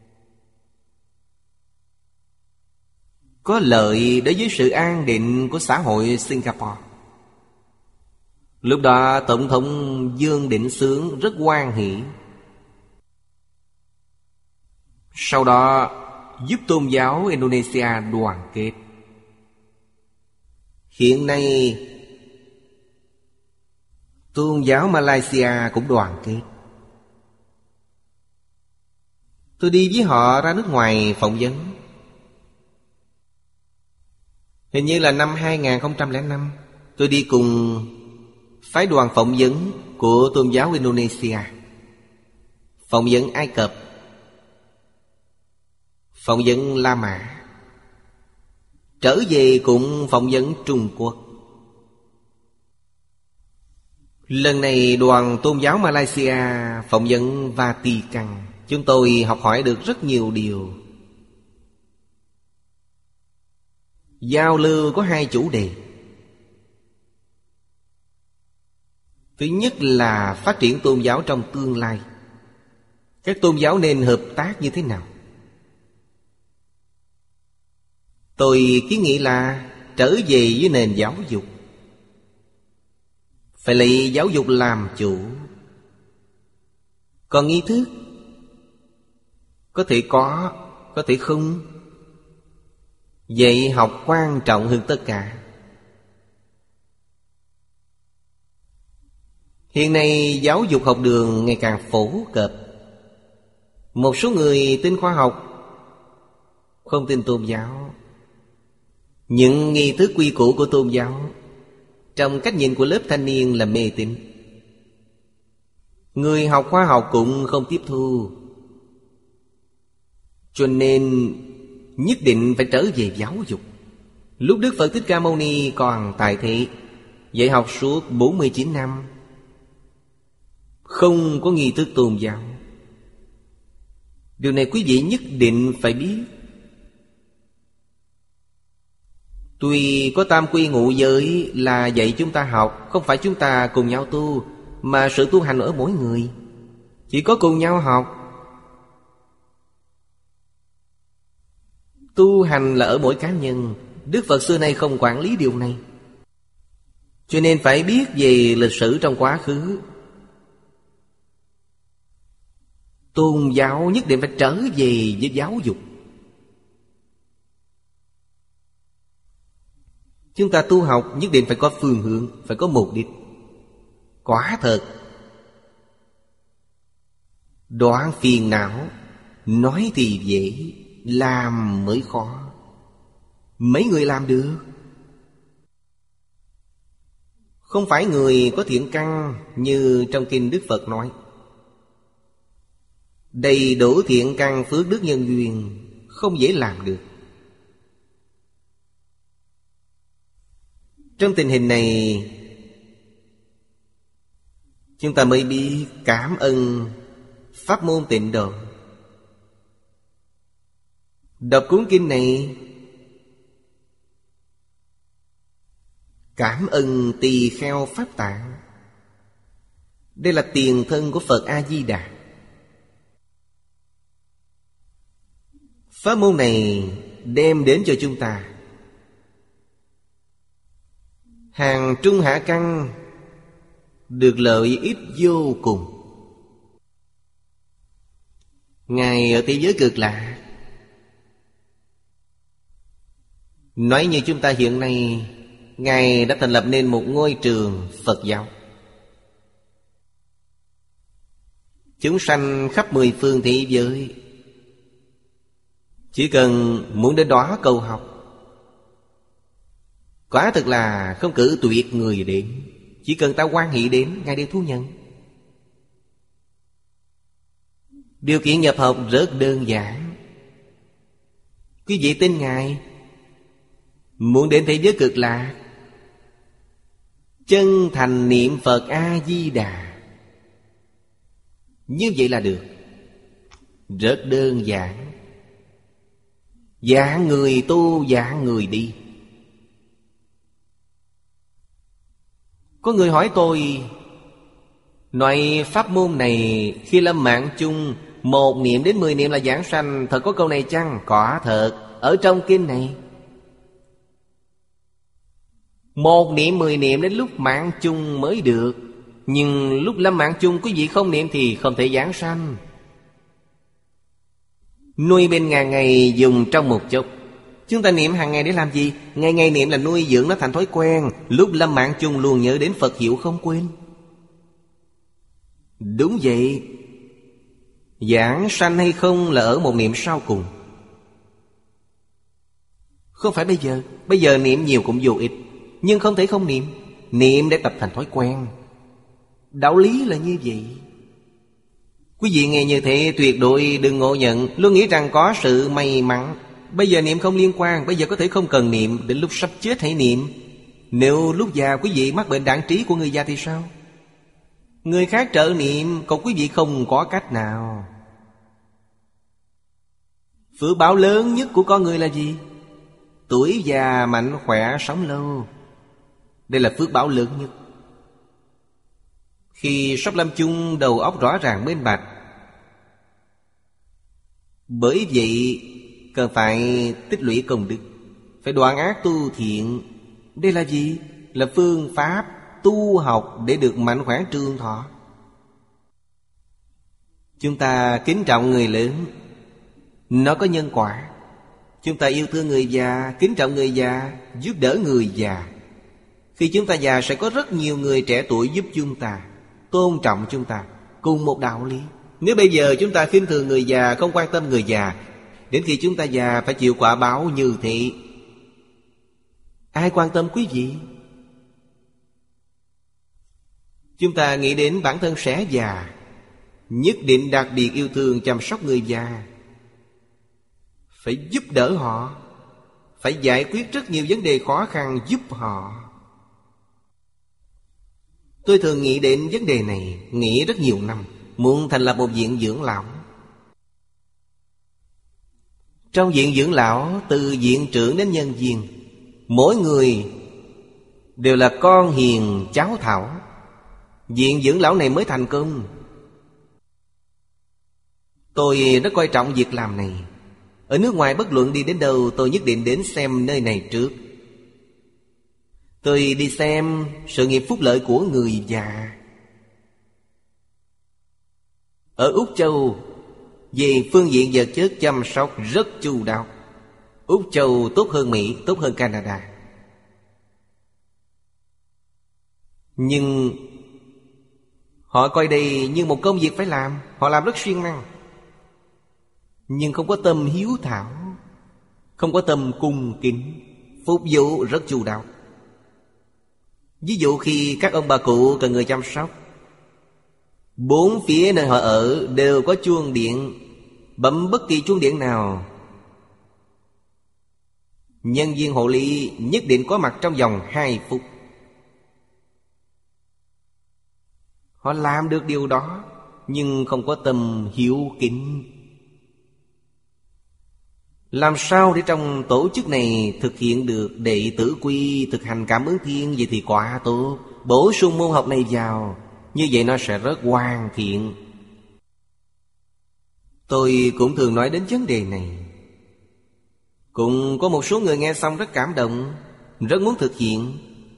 Có lợi đối với sự an định của xã hội Singapore. Lúc đó Tổng thống Dương Định Xướng rất hoan hỷ. Sau đó giúp tôn giáo Indonesia đoàn kết. Hiện nay tôn giáo Malaysia cũng đoàn kết. Tôi đi với họ ra nước ngoài phỏng vấn. Hình như là năm 2005, tôi đi cùng phái đoàn phỏng vấn của tôn giáo Indonesia, phỏng vấn Ai Cập. phỏng vấn La Mã. Trở về cũng phỏng vấn Trung Quốc. Lần này đoàn tôn giáo Malaysia phỏng vấn Vatican. Chúng tôi học hỏi được rất nhiều điều. Giao lưu có hai chủ đề. Thứ nhất là phát triển tôn giáo trong tương lai. Các tôn giáo nên hợp tác như thế nào? Tôi kiến nghị là trở về với nền giáo dục. Phải lấy giáo dục làm chủ. Còn nghi thức có thể có thể không. Dạy học quan trọng hơn tất cả. Hiện nay giáo dục học đường ngày càng phổ cập. Một số người tin khoa học, không tin tôn giáo. Những nghi thức quy củ của tôn giáo trong cách nhìn của lớp thanh niên là mê tín. Người học khoa học cũng không tiếp thu. Cho nên nhất định phải trở về giáo dục. Lúc Đức Phật Thích Ca Mâu Ni còn tại thế, dạy học suốt 49 năm, không có nghi thức tôn giáo. Điều này quý vị nhất định phải biết. Tuy có tam quy ngũ giới là dạy chúng ta học, không phải chúng ta cùng nhau tu, mà sự tu hành ở mỗi người. Chỉ có cùng nhau học. Tu hành là ở mỗi cá nhân. Đức Phật xưa nay không quản lý điều này. Cho nên phải biết về lịch sử trong quá khứ. Tôn giáo nhất định phải trở về với giáo dục. Chúng ta tu học nhất định phải có phương hướng, phải có mục đích. Quả thật, đoạn phiền não, nói thì dễ, làm mới khó. Mấy người làm được? Không phải người có thiện căn như trong kinh Đức Phật nói. Đầy đủ thiện căn phước đức nhân duyên, không dễ làm được. Trong tình hình này, chúng ta mới biết cảm ơn pháp môn Tịnh Độ. Đọc cuốn kinh này, cảm ơn Tỳ Kheo Pháp Tạng. Đây là tiền thân của Phật A-di-đà. Pháp môn này đem đến cho chúng ta hàng trung hạ căn, được lợi ích vô cùng. Ngài ở thế giới Cực Lạc, nói như chúng ta hiện nay, Ngài đã thành lập nên một ngôi trường Phật giáo. Chúng sanh khắp 10 phương thế giới chỉ cần muốn đến đó cầu học, quả thực là không cử tuyệt người đến. Chỉ cần ta hoan hỷ đến, Ngài đều thu nhận. Điều kiện nhập học rất đơn giản. Quý vị tin Ngài, muốn đến thế giới Cực Lạc, chân thành niệm Phật A-di-đà, như vậy là được. Rất đơn giản. Dạng người tu, dạng người đi. Có người hỏi tôi, nói pháp môn này khi lâm mạng chung, 1 niệm đến 10 niệm là giảng sanh, thật có câu này chăng? Có thật, ở trong kinh này. 1 niệm 10 niệm đến lúc mạng chung mới được. Nhưng lúc lâm mạng chung quý vị không niệm thì không thể giảng sanh. Nuôi bên ngàn ngày dùng trong một chốc. Chúng ta niệm hàng ngày để làm gì? Ngày ngày niệm là nuôi dưỡng nó thành thói quen. Lúc lâm mạng chung luôn nhớ đến Phật hiệu không quên. Đúng vậy. Giảng sanh hay không là ở một niệm sau cùng. Không phải bây giờ. Bây giờ niệm nhiều cũng vô ích. Nhưng không thể không niệm. Niệm để tập thành thói quen. Đạo lý là như vậy. Quý vị nghe như thế tuyệt đối đừng ngộ nhận, luôn nghĩ rằng có sự may mắn. Bây giờ niệm không liên quan, bây giờ có thể không cần niệm, đến lúc sắp chết hãy niệm. Nếu lúc già quý vị mắc bệnh đãng trí của người già thì sao? Người khác trợ niệm, còn quý vị không có cách nào. Phước báo lớn nhất của con người là gì? Tuổi già mạnh khỏe sống lâu. Đây là phước báo lớn nhất. Khi sắp lâm chung, đầu óc rõ ràng minh bạch. Bởi vậy cần phải tích lũy công đức, phải đoạn ác tu thiện. Đây là gì? Là phương pháp tu học để được mạnh khỏe trường thọ. Chúng ta kính trọng người lớn, nó có nhân quả. Chúng ta yêu thương người già, kính trọng người già, giúp đỡ người già. Khi chúng ta già sẽ có rất nhiều người trẻ tuổi giúp chúng ta, tôn trọng chúng ta. Cùng một đạo lý. Nếu bây giờ chúng ta khinh thường người già, không quan tâm người già, đến khi chúng ta già phải chịu quả báo như thế. Ai quan tâm quý vị? Chúng ta nghĩ đến bản thân sẽ già, nhất định đặc biệt yêu thương chăm sóc người già. Phải giúp đỡ họ, phải giải quyết rất nhiều vấn đề khó khăn giúp họ. Tôi thường nghĩ đến vấn đề này, nghĩ rất nhiều năm, muốn thành lập một viện dưỡng lão. Trong viện dưỡng lão, từ viện trưởng đến nhân viên, mỗi người đều là con hiền cháu thảo. Viện dưỡng lão này mới thành công. Tôi rất coi trọng việc làm này. Ở nước ngoài bất luận đi đến đâu, tôi nhất định đến xem nơi này trước. Tôi đi xem sự nghiệp phúc lợi của người già. Ở Úc Châu, về phương diện vật chất chăm sóc rất chu đáo. Úc Châu tốt hơn Mỹ, tốt hơn Canada. Nhưng họ coi đây như một công việc phải làm. Họ làm rất siêng năng, nhưng không có tâm hiếu thảo, không có tâm cung kính, phục vụ rất chu đáo. Ví dụ khi các ông bà cụ cần người chăm sóc, bốn phía nơi họ ở đều có chuông điện. Bấm bất kỳ chuông điện nào, nhân viên hộ lý nhất định có mặt trong vòng 2 phút. Họ làm được điều đó, nhưng không có tâm hiếu kính. Làm sao để trong tổ chức này thực hiện được đệ tử quy, thực hành cảm ứng thiên? Vậy thì quá tốt. Bổ sung môn học này vào, như vậy nó sẽ rất hoàn thiện. Tôi cũng thường nói đến vấn đề này. Cũng có một số người nghe xong rất cảm động, rất muốn thực hiện.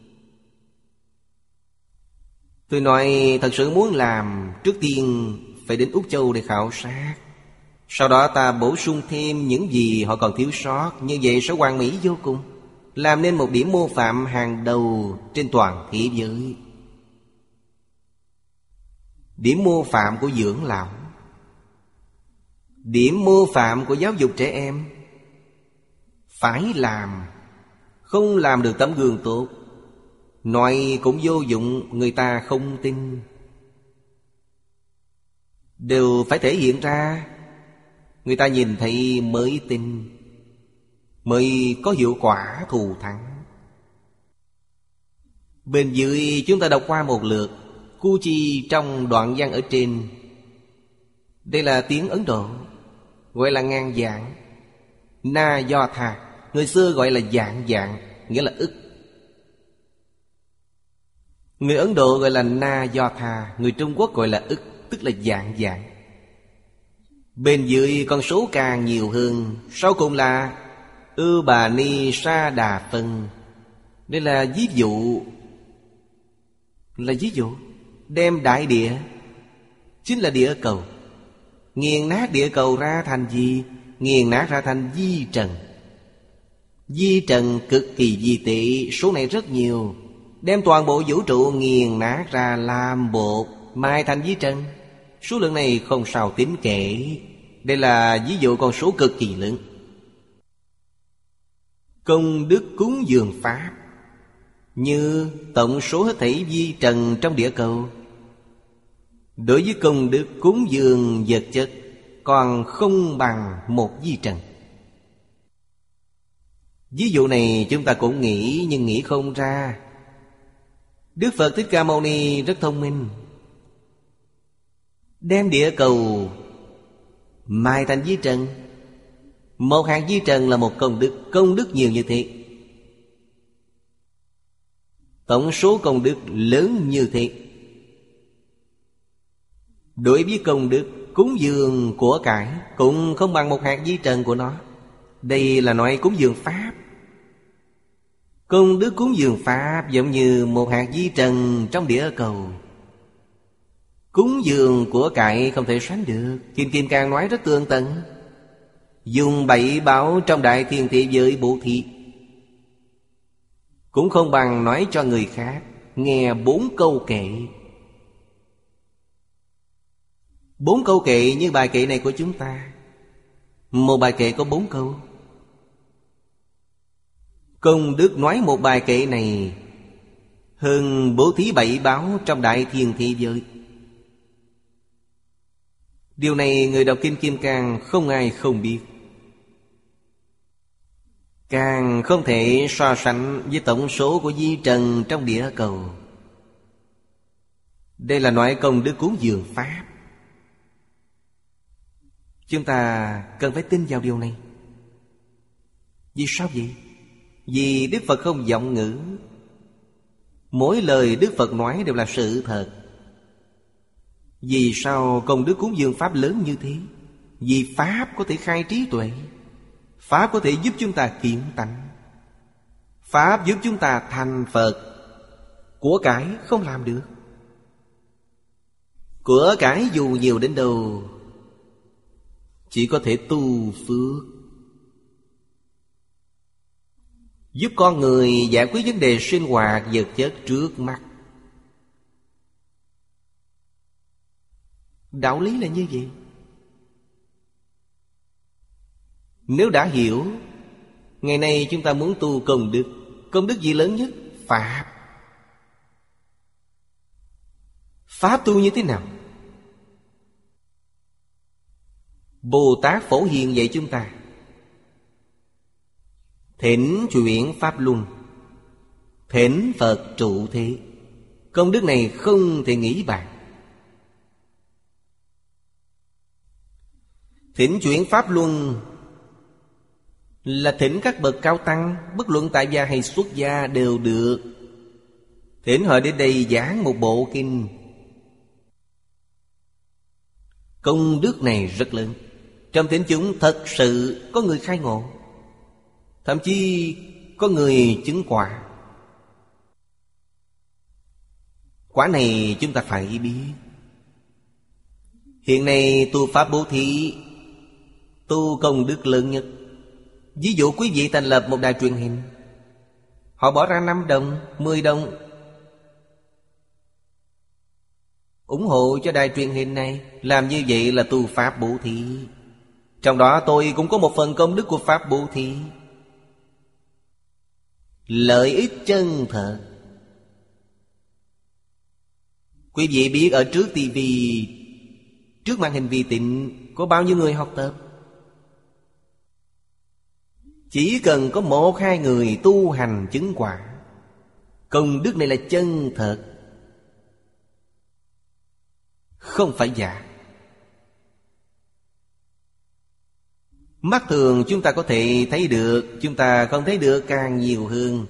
Tôi nói thật sự muốn làm, trước tiên phải đến Úc Châu để khảo sát. Sau đó ta bổ sung thêm những gì họ còn thiếu sót. Như vậy sẽ hoàn mỹ vô cùng, làm nên một điểm mô phạm hàng đầu trên toàn thế giới. Điểm mô phạm của dưỡng lão, điểm mô phạm của giáo dục trẻ em. Phải làm, không làm được tấm gương tốt, nói cũng vô dụng, người ta không tin. Đều phải thể hiện ra, người ta nhìn thấy mới tin, mới có hiệu quả thù thắng. Bên dưới chúng ta đọc qua một lượt Cu Chi trong đoạn văn ở trên. Đây là tiếng Ấn Độ, gọi là ngàn vạn. Na Do Tha, người xưa gọi là vạn vạn, nghĩa là ức. Người Ấn Độ gọi là Na Do Tha, người Trung Quốc gọi là ức, tức là vạn vạn. Bên dưới con số càng nhiều hơn. Sau cùng là Ư Bà Ni Sa Đà Phân. Đây là ví dụ. Là ví dụ đem đại địa, chính là địa cầu, nghiền nát địa cầu ra thành gì? Nghiền nát ra thành vi trần. Vi trần cực kỳ vi tệ, số này rất nhiều. Đem toàn bộ vũ trụ nghiền nát ra làm bột, mai thành vi trần. Số lượng này không sao tính kể. Đây là ví dụ con số cực kỳ lớn. Công đức cúng dường Pháp, như tổng số hết thảy vi trần trong địa cầu, Đối với công đức cúng dường vật chất còn không bằng một vi trần. Ví dụ này chúng ta cũng nghĩ nhưng nghĩ không ra. Đức Phật Thích Ca Mâu Ni rất thông minh, đem địa cầu mài thành vi trần. Một hạt vi trần là một công đức nhiều như thế. Tổng số công đức lớn như thế. Đối với công đức cúng dường của cải cũng không bằng một hạt vi trần của nó. Đây là nói cúng dường Pháp. Công đức cúng dường Pháp giống như một hạt vi trần trong địa cầu. Cúng dường của cải không thể sánh được. Kim Cang nói rất tường tận. Dùng 7 bảo trong đại thiên thế giới bố thí cũng không bằng nói cho người khác nghe 4 câu kệ. 4 câu kệ như bài kệ này của chúng ta. Một bài kệ có 4 câu. Công đức nói một bài kệ này hơn bố thí 7 báo trong đại thiên thế giới. Điều này người đọc Kinh Kim Cang không ai không biết. Càng không thể so sánh với tổng số của vi trần trong địa cầu. Đây là nói công đức cúng dường Pháp. Chúng ta cần phải tin vào điều này. Vì sao vậy? Vì Đức Phật không vọng ngữ. Mỗi lời Đức Phật nói đều là sự thật. Vì sao công đức cúng dường Pháp lớn như thế? Vì Pháp có thể khai trí tuệ. Pháp có thể giúp chúng ta kiến tánh. Pháp giúp chúng ta thành Phật. Của cải không làm được. Của cải dù nhiều đến đâu chỉ có thể tu phước, giúp con người giải quyết vấn đề sinh hoạt vật chất trước mắt. Đạo lý là như vậy. Nếu đã hiểu, ngày nay chúng ta muốn tu công đức. Công đức gì lớn nhất? Pháp. Pháp tu như thế nào? Bồ Tát Phổ Hiền dạy chúng ta thỉnh chuyển Pháp Luân, thỉnh Phật trụ thế. Công đức này không thể nghĩ bàn. Thỉnh chuyển Pháp Luân là thỉnh các bậc cao tăng, bất luận tại gia hay xuất gia đều được. Thỉnh họ đến đây giảng một bộ kinh. Công đức này rất lớn. Trong thính chúng thật sự có người khai ngộ, thậm chí có người chứng quả. Quả này chúng ta phải biết. Hiện nay tu pháp bố thí, tu công đức lớn nhất. Ví dụ quý vị thành lập một đài truyền hình, họ bỏ ra 5 đồng, 10 đồng ủng hộ cho đài truyền hình này. Làm như vậy là tu pháp bố thí. Trong đó tôi cũng có một phần công đức của pháp bố thí. Lợi ích chân thật. Quý vị biết ở trước tivi, trước màn hình vi tính có bao nhiêu người học tập? Chỉ cần có 1-2 người tu hành chứng quả. Công đức này là chân thật, không phải giả. Mắt thường chúng ta có thể thấy được, chúng ta không thấy được càng nhiều hơn.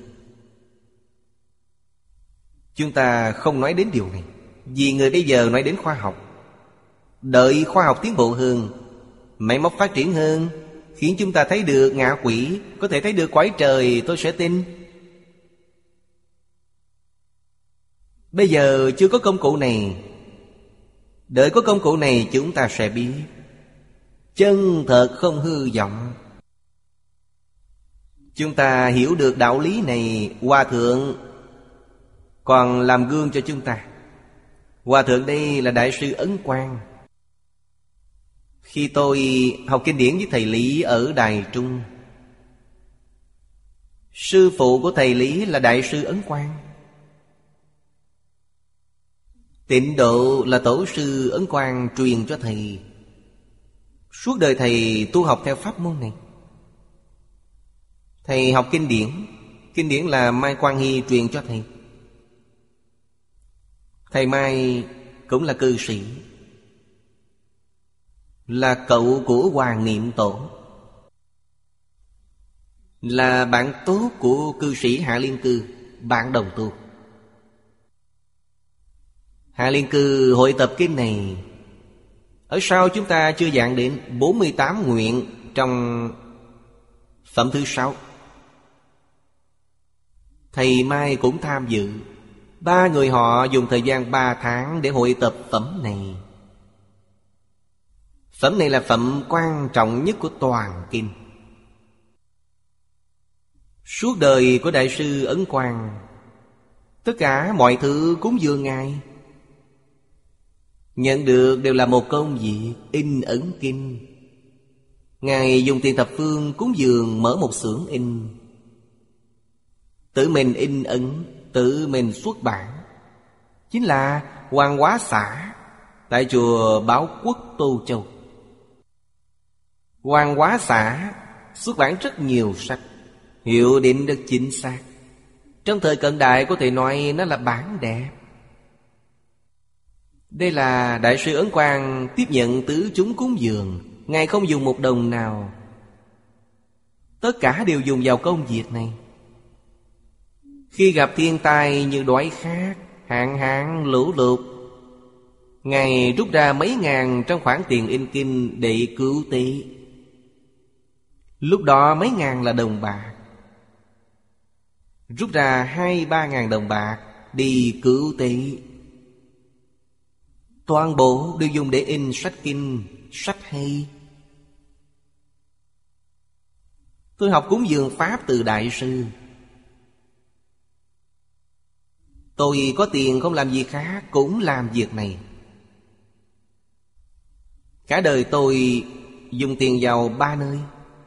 Chúng ta không nói đến điều này, vì người bây giờ nói đến khoa học. Đợi khoa học tiến bộ hơn, máy móc phát triển hơn, khiến chúng ta thấy được ngạ quỷ, có thể thấy được cõi trời, tôi sẽ tin. Bây giờ chưa có công cụ này. Đợi có công cụ này chúng ta sẽ biết. Chân thật không hư vọng. Chúng ta hiểu được đạo lý này, Hòa Thượng còn làm gương cho chúng ta. Hòa Thượng đây là Đại sư Ấn Quang. Khi tôi học kinh điển với thầy Lý ở Đài Trung, sư phụ của thầy Lý là Đại sư Ấn Quang. Tịnh độ là tổ sư Ấn Quang truyền cho thầy. Suốt đời thầy tu học theo pháp môn này. Thầy học kinh điển. Kinh điển là Mai Quang Hy truyền cho thầy. Thầy Mai cũng là cư sĩ, là cậu của Hoàng Niệm Tổ, là bạn tốt của cư sĩ Hạ Liên Cư, bạn đồng tu. Hạ Liên Cư hội tập kinh này, ở sau chúng ta chưa giảng đến 48 nguyện trong phẩm thứ 6. Thầy Mai cũng tham dự. 3 người họ dùng thời gian 3 tháng để hội tập phẩm này. Phẩm này là phẩm quan trọng nhất của toàn kinh. Suốt đời của Đại sư Ấn Quang, tất cả mọi thứ cúng dường Ngài, nhận được đều là một công việc in ấn kinh. Ngài dùng tiền thập phương cúng dường mở một xưởng in, tự mình in ấn, tự mình xuất bản. Chính là Hoàng Hóa Xã tại chùa Báo Quốc Tô Châu. Hoàng Hóa Xã xuất bản rất nhiều sách, hiệu định rất chính xác. Trong thời cận đại có thể nói nó là bản đẹp. Đây là Đại sư Ấn Quang tiếp nhận tứ chúng cúng dường. Ngài không dùng một đồng nào, tất cả đều dùng vào công việc này. Khi gặp thiên tai như đói khát, hạn hán, lũ lụt, Ngài rút ra mấy ngàn trong khoản tiền in kinh để cứu tế. Lúc đó mấy ngàn là đồng bạc, rút ra 2-3 ngàn đồng bạc đi cứu tế. Toàn bộ đều dùng để in sách kinh, sách hay. Tôi học cúng dường Pháp từ Đại sư. Tôi có tiền không làm gì khác, cũng làm việc này. Cả đời tôi dùng tiền vào 3 nơi.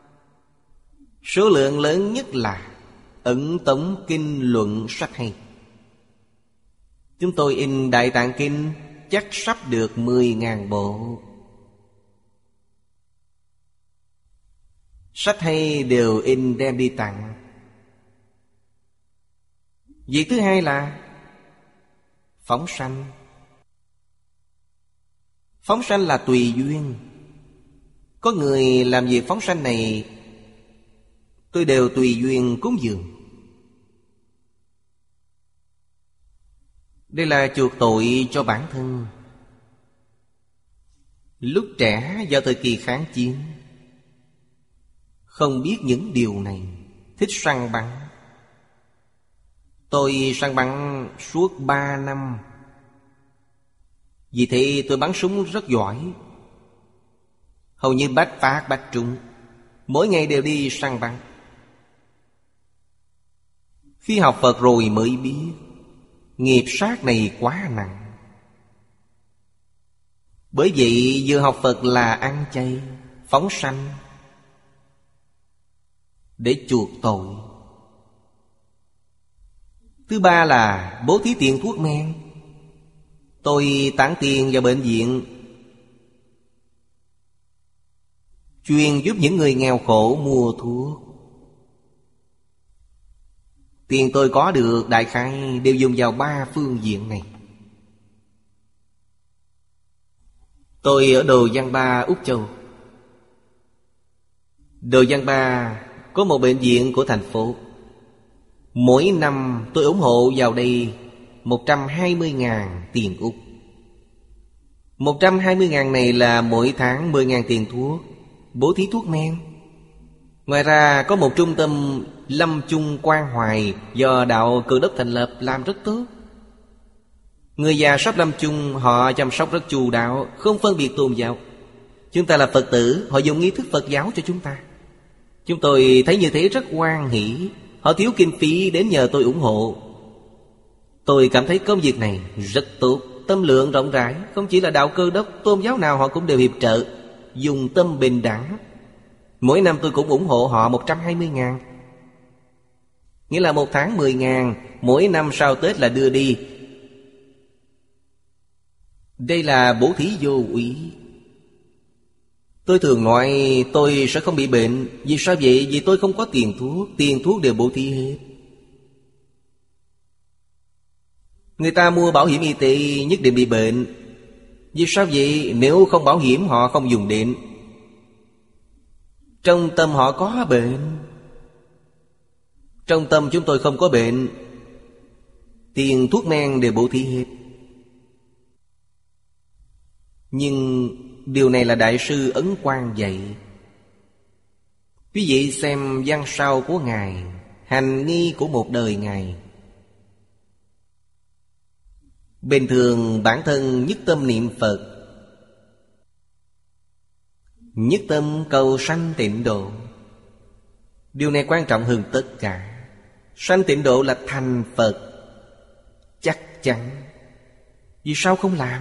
Số lượng lớn nhất là ẩn tống kinh luận sách hay. Chúng tôi in Đại Tạng Kinh chắc sắp được 10.000 bộ. Sách hay đều in đem đi tặng. Việc thứ hai là phóng sanh. Phóng sanh là tùy duyên. Có người làm việc phóng sanh này, tôi đều tùy duyên cúng dường. Đây là chuộc tội cho bản thân. Lúc trẻ vào thời kỳ kháng chiến, không biết những điều này, thích săn bắn. Tôi săn bắn suốt 3 năm. Vì thế tôi bắn súng rất giỏi, hầu như bách phát bách trúng. Mỗi ngày đều đi săn bắn. Khi học Phật rồi mới biết nghiệp sát này quá nặng. Bởi vậy vừa học Phật là ăn chay, phóng sanh để chuộc tội. Thứ ba là bố thí tiền thuốc men. Tôi tản tiền vào bệnh viện, chuyên giúp những người nghèo khổ mua thuốc. Tiền tôi có được đại khái đều dùng vào 3 phương diện này. Tôi ở Đồ Giang Ba, Úc Châu. Đồ Giang Ba có một bệnh viện của thành phố. Mỗi năm tôi ủng hộ vào đây 120.000 tiền Úc. 120.000 này là mỗi tháng 10.000 tiền thuốc, bố thí thuốc men. Ngoài ra có một trung tâm Lâm Chung Quan Hoài do đạo Cơ Đốc thành lập, làm rất tốt. Người già sắp lâm chung họ chăm sóc rất chu đáo, không phân biệt tôn giáo. Chúng ta là Phật tử, họ dùng nghi thức Phật giáo cho chúng ta. Chúng tôi thấy như thế rất hoan hỷ. Họ thiếu kinh phí đến nhờ tôi ủng hộ. Tôi cảm thấy công việc này rất tốt, tâm lượng rộng rãi. Không chỉ là đạo Cơ Đốc, tôn giáo nào họ cũng đều hiệp trợ, dùng tâm bình đẳng. Mỗi năm tôi cũng ủng hộ họ 120.000. Nghĩa là một tháng 10.000, mỗi năm sau Tết là đưa đi. Đây là bố thí vô úy. Tôi thường nói tôi sẽ không bị bệnh. Vì sao vậy? Vì tôi không có tiền thuốc. Tiền thuốc đều bố thí hết. Người ta mua bảo hiểm y tế nhất định bị bệnh. Vì sao vậy? Nếu không bảo hiểm họ không dùng đến. Trong tâm họ có bệnh. Trong tâm chúng tôi không có bệnh. Tiền thuốc men đều bố thí hết. Nhưng điều này là Đại sư Ấn Quang dạy. Quý vị xem văn sao của Ngài, hành nghi của một đời Ngài. Bình thường bản thân nhất tâm niệm Phật, nhất tâm cầu sanh tịnh độ. Điều này quan trọng hơn tất cả. Sanh tịnh độ là thành Phật chắc chắn. Vì sao không làm?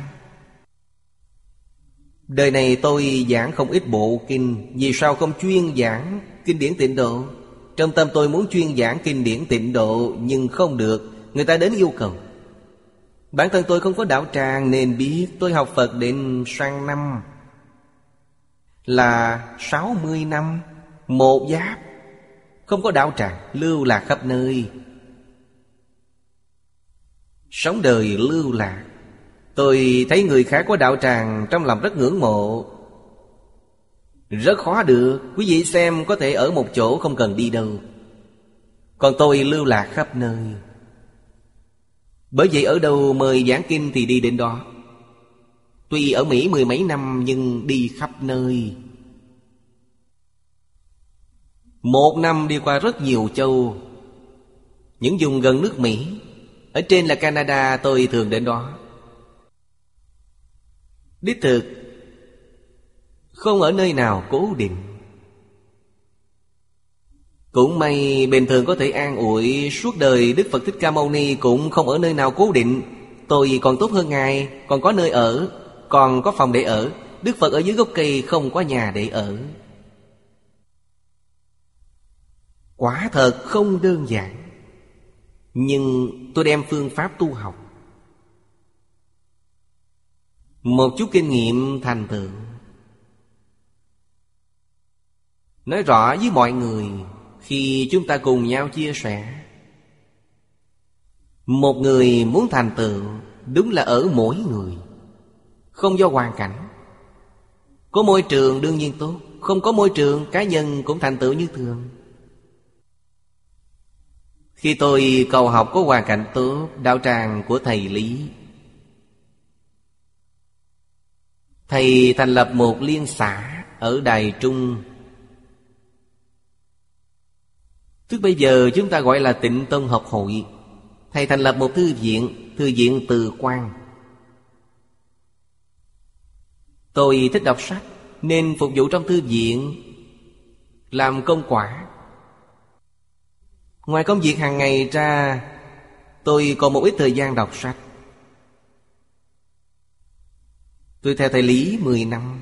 Đời này tôi giảng không ít bộ kinh. Vì sao không chuyên giảng kinh điển tịnh độ? Trong tâm tôi muốn chuyên giảng kinh điển tịnh độ, nhưng không được. Người ta đến yêu cầu. Bản thân tôi không có đạo tràng nên biết. Tôi học Phật đến sang năm là 60 năm một Giáp. Không có đạo tràng, lưu lạc khắp nơi. Sống đời lưu lạc. Tôi thấy người khác có đạo tràng, trong lòng rất ngưỡng mộ. Rất khó được. Quý vị xem, có thể ở một chỗ không cần đi đâu. Còn tôi lưu lạc khắp nơi. Bởi vậy ở đâu mời giảng kinh thì đi đến đó. Tuy ở Mỹ 10 mấy năm nhưng đi khắp nơi. Một năm đi qua rất nhiều châu. Những vùng gần nước Mỹ. Ở trên là Canada, tôi thường đến đó. Đích thực không ở nơi nào cố định. Cũng may bình thường có thể an ủi. Suốt đời Đức Phật Thích Ca Mâu Ni cũng không ở nơi nào cố định. Tôi còn tốt hơn Ngài, còn có nơi ở, còn có phòng để ở. Đức Phật ở dưới gốc cây không có nhà để ở. Quả thật không đơn giản. Nhưng tôi đem phương pháp tu học, một chút kinh nghiệm thành tựu, nói rõ với mọi người. Khi chúng ta cùng nhau chia sẻ, một người muốn thành tựu đúng là ở mỗi người, không do hoàn cảnh. Có môi trường đương nhiên tốt, không có môi trường cá nhân cũng thành tựu như thường. Khi tôi cầu học có hoàn cảnh tốt, đạo tràng của thầy Lý, thầy thành lập một liên xã ở Đài Trung. Tức bây giờ chúng ta gọi là Tịnh Tông Học Hội. Thầy thành lập một thư viện Từ Quan. Tôi thích đọc sách nên phục vụ trong thư viện, làm công quả. Ngoài công việc hàng ngày ra, tôi còn một ít thời gian đọc sách. Tôi theo thầy Lý 10 năm.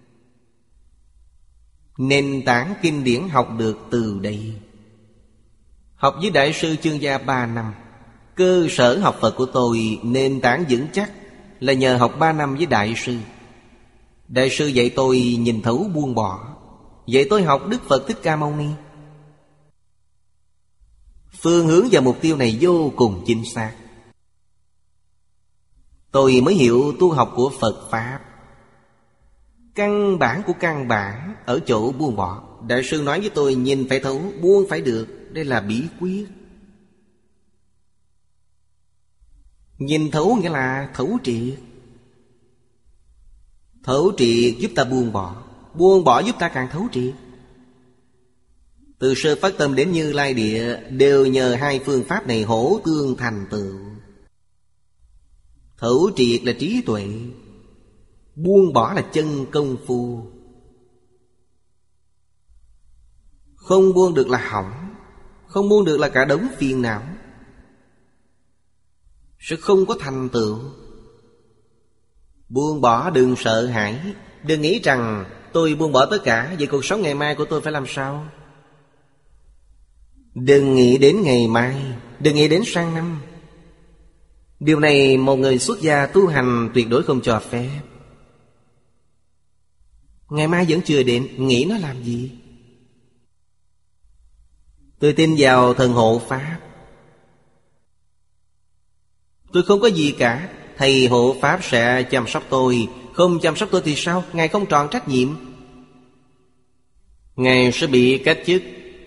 Nền tảng kinh điển học được từ đây. Học với Đại sư Chương Gia 3 năm. Cơ sở học Phật của tôi, nền tảng vững chắc là nhờ học 3 năm với Đại sư. Đại sư dạy tôi nhìn thấu buông bỏ, dạy tôi học Đức Phật Thích Ca Mâu Ni. Phương hướng và mục tiêu này vô cùng chính xác. Tôi mới hiểu tu học của Phật Pháp. Căn bản của căn bản ở chỗ buông bỏ. Đại sư nói với tôi nhìn phải thấu, buông phải được. Đây là bí quyết. Nhìn thấu nghĩa là thấu triệt. Thấu triệt giúp ta buông bỏ, buông bỏ giúp ta càng thấu triệt. Từ sơ phát tâm đến Như Lai Địa đều nhờ hai phương pháp này hỗ tương thành tựu. Thấu triệt là trí tuệ, buông bỏ là chân công phu. Không buông được là hỏng, không buông được là cả đống phiền não, sẽ không có thành tựu. Buông bỏ đừng sợ hãi. Đừng nghĩ rằng tôi buông bỏ tất cả, vậy cuộc sống ngày mai của tôi phải làm sao? Đừng nghĩ đến ngày mai, đừng nghĩ đến sang năm. Điều này một người xuất gia tu hành tuyệt đối không cho phép. Ngày mai vẫn chưa đến, nghĩ nó làm gì? Tôi tin vào thần hộ Pháp. Tôi không có gì cả. Thầy hộ Pháp sẽ chăm sóc tôi. Không chăm sóc tôi thì sao? Ngài không tròn trách nhiệm. Ngài sẽ bị cách chức.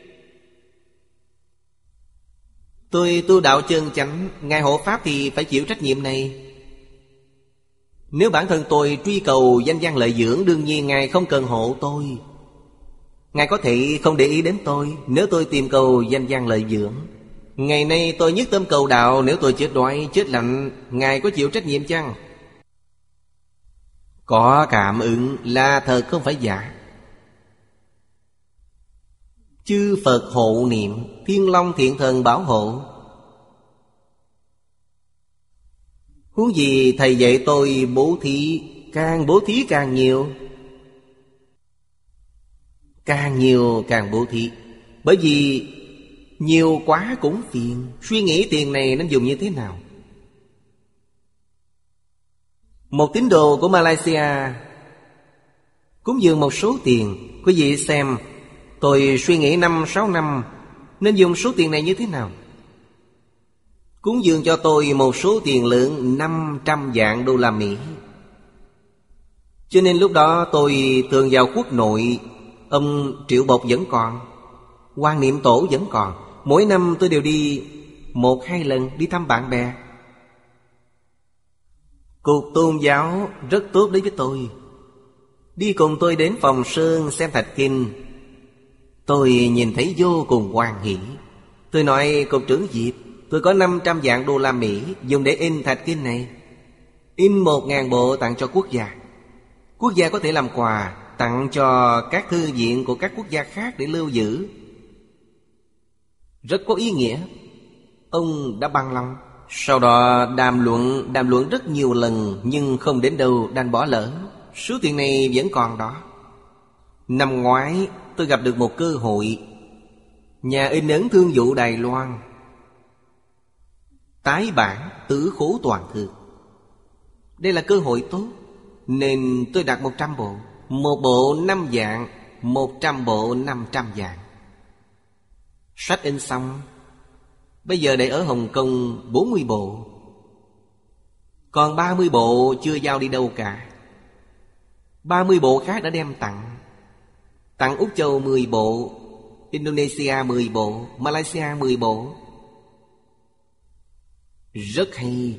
Tôi tu đạo chân chánh, Ngài hộ Pháp thì phải chịu trách nhiệm này. Nếu bản thân tôi truy cầu danh văn lợi dưỡng, đương nhiên Ngài không cần hộ tôi. Ngài có thể không để ý đến tôi. Nếu tôi tìm cầu danh văn lợi dưỡng, ngày nay tôi nhất tâm cầu đạo, nếu tôi chết đói, chết lạnh, Ngài có chịu trách nhiệm chăng? Có cảm ứng là thật không phải giả. Chư Phật hộ niệm, Thiên Long Thiện Thần bảo hộ. Huống gì thầy dạy tôi bố thí, càng bố thí càng nhiều. Càng nhiều càng bố thí. Bởi vì nhiều quá cũng phiền. Suy nghĩ tiền này nên dùng như thế nào. Một tín đồ của Malaysia cúng dường một số tiền. Quý vị xem, tôi suy nghĩ 5-6 năm nên dùng số tiền này như thế nào. Cúng dường cho tôi một số tiền lớn 500 vạn đô la Mỹ. Cho nên lúc đó tôi thường vào quốc nội. Ông Triệu Bộc vẫn còn, Quan Niệm Tổ vẫn còn. Mỗi năm tôi đều đi 1-2 lần đi thăm bạn bè. Cục tôn giáo rất tốt đối với tôi. Đi cùng tôi đến Phòng Sơn xem thạch kinh. Tôi nhìn thấy vô cùng hoan hỷ. Tôi nói cục trưởng Diệp, tôi có 500 vạn đô la Mỹ dùng để in thạch kinh này. In 1000 bộ tặng cho quốc gia. Quốc gia có thể làm quà tặng cho các thư viện của các quốc gia khác để lưu giữ. Rất có ý nghĩa. Ông đã bằng lòng. Sau đó đàm luận rất nhiều lần, nhưng không đến đâu, đành bỏ lỡ. Số tiền này vẫn còn đó. Năm ngoái tôi gặp được một cơ hội. Nhà in ấn Thương vụ Đài Loan tái bản Tứ Khố Toàn Thư. Đây là cơ hội tốt, nên tôi đặt 100 bộ. Một bộ 5 vạn, 100 bộ 500 vạn. Sách in xong, bây giờ để ở Hồng Kông 40 bộ. Còn 30 bộ chưa giao đi đâu cả. 30 bộ khác đã đem tặng. Tặng Úc Châu 10 bộ, Indonesia 10 bộ, Malaysia 10 bộ. Rất hay.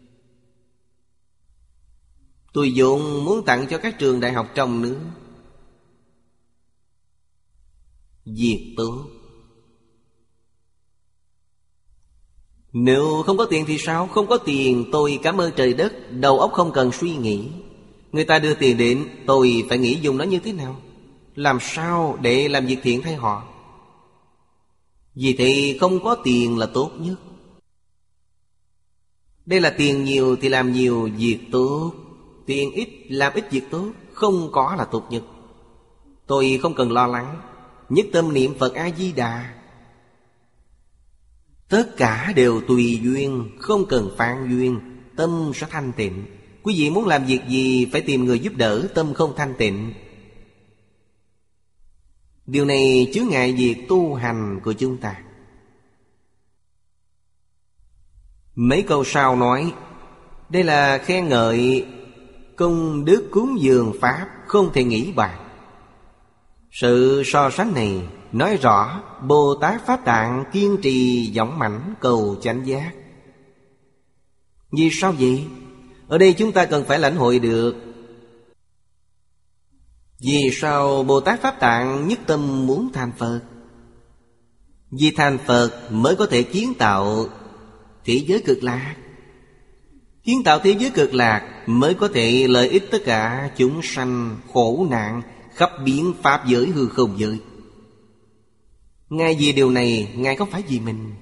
Tôi vốn muốn tặng cho các trường đại học trong nước. Việc tốt. Nếu không có tiền thì sao? Không có tiền tôi cảm ơn trời đất, đầu óc không cần suy nghĩ. Người ta đưa tiền đến, tôi phải nghĩ dùng nó như thế nào, làm sao để làm việc thiện thay họ. Vì thế không có tiền là tốt nhất. Đây là tiền nhiều thì làm nhiều việc tốt, tiền ít làm ít việc tốt, không có là tốt nhất. Tôi không cần lo lắng, nhất tâm niệm Phật A-di-đà. Tất cả đều tùy duyên, không cần phán duyên, tâm sẽ thanh tịnh. Quý vị muốn làm việc gì phải tìm người giúp đỡ, tâm không thanh tịnh. Điều này chướng ngại việc tu hành của chúng ta. Mấy câu sau nói, đây là khen ngợi công đức cúng dường Pháp, không thể nghĩ bàn. Sự so sánh này nói rõ Bồ Tát Pháp Tạng kiên trì dũng mãnh cầu chánh giác. Vì sao vậy? Ở đây chúng ta cần phải lãnh hội được. Vì sao Bồ Tát Pháp Tạng nhất tâm muốn thành Phật? Vì thành Phật mới có thể kiến tạo thế giới cực lạc. Kiến tạo thế giới cực lạc mới có thể lợi ích tất cả chúng sanh khổ nạn khắp biến pháp giới hư không giới. Ngài vì điều này, Ngài không phải vì mình.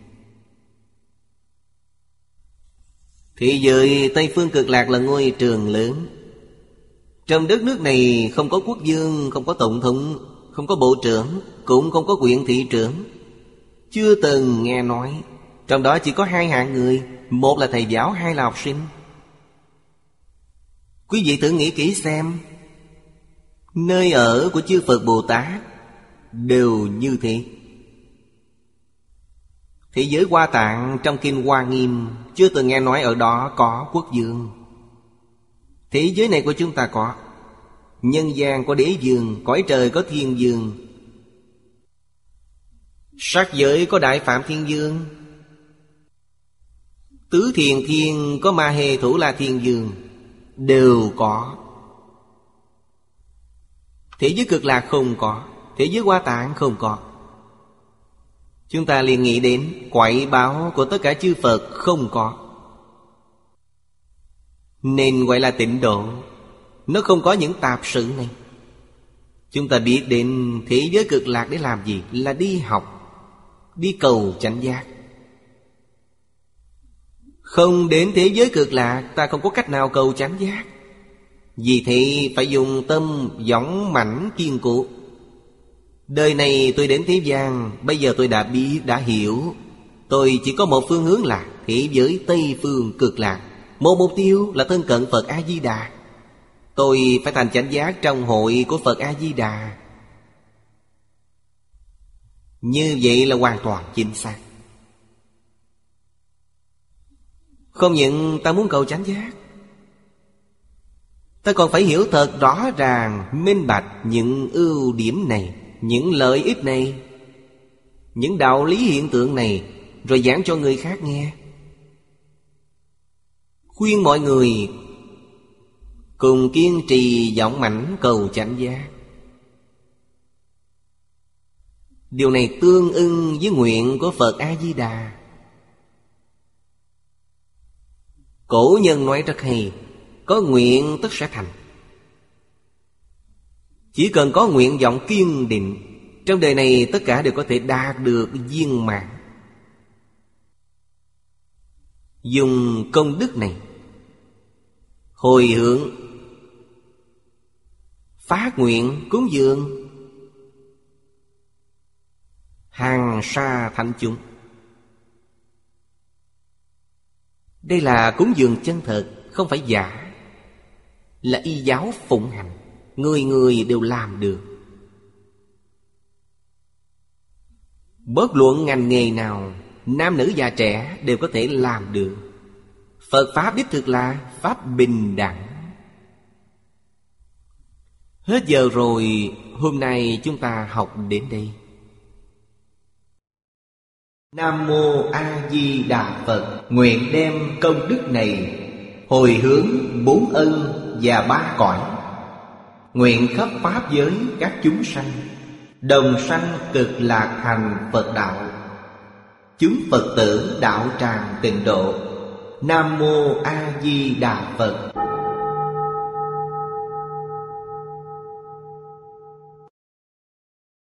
Thế giới Tây Phương Cực Lạc là ngôi trường lớn. Trong đất nước này không có quốc vương, không có tổng thống, không có bộ trưởng, cũng không có huyện thị trưởng. Chưa từng nghe nói. Trong đó chỉ có 2 hạng người. Một là thầy giáo, hai là học sinh. Quý vị thử nghĩ kỹ xem, nơi ở của chư Phật Bồ Tát đều như thế. Thế giới Hoa Tạng trong Kinh Hoa Nghiêm chưa từng nghe nói ở đó có quốc vương. Thế giới này của chúng ta có. Nhân gian có đế vương, cõi trời có thiên vương, sắc giới có Đại Phạm Thiên Vương, Tứ Thiền Thiên có Ma Hê Thủ La Thiên Vương, đều có. Thế giới Cực Lạc không có, thế giới Hoa Tạng không có. Chúng ta liền nghĩ đến quậy báo của tất cả chư Phật không có, nên gọi là tịnh độ. Nó không có những tạp sự này. Chúng ta biết đến thế giới Cực Lạc để làm gì? Là đi học, đi cầu chánh giác. Không đến thế giới Cực Lạc, ta không có cách nào cầu chánh giác. Vì thế phải dùng tâm dũng mãnh kiên cố. Đời này tôi đến thế gian, bây giờ tôi đã biết, đã hiểu. Tôi chỉ có một phương hướng là thế giới Tây Phương Cực Lạc. Một mục tiêu là thân cận Phật A-di-đà. Tôi phải thành chánh giác trong hội của Phật A-di-đà. Như vậy là hoàn toàn chính xác. Không những ta muốn cầu chánh giác, ta còn phải hiểu thật rõ ràng, minh bạch những ưu điểm này, những lợi ích này, những đạo lý hiện tượng này, rồi giảng cho người khác nghe. Khuyên mọi người cùng kiên trì dũng mãnh cầu chánh giác. Điều này tương ưng với nguyện của Phật A-di-đà. Cổ nhân nói rất hay, có nguyện tất sẽ thành. Chỉ cần có nguyện vọng kiên định, trong đời này tất cả đều có thể đạt được viên mãn. Dùng công đức này hồi hướng, phát nguyện cúng dường hàng sa thánh chúng. Đây là cúng dường chân thật, không phải giả. Là y giáo phụng hành, người người đều làm được. Bất luận ngành nghề nào, nam nữ già trẻ đều có thể làm được. Phật Pháp đích thực là Pháp bình đẳng. Hết giờ rồi, hôm nay chúng ta học đến đây. Nam Mô A Di Đà Phật. Nguyện đem công đức này hồi hướng 4 ân và 3 cõi, nguyện khắp pháp giới các chúng sanh đồng sanh cực lạc thành Phật đạo. Chúng Phật tử đạo tràng tịnh độ. Nam Mô A Di Đà Phật.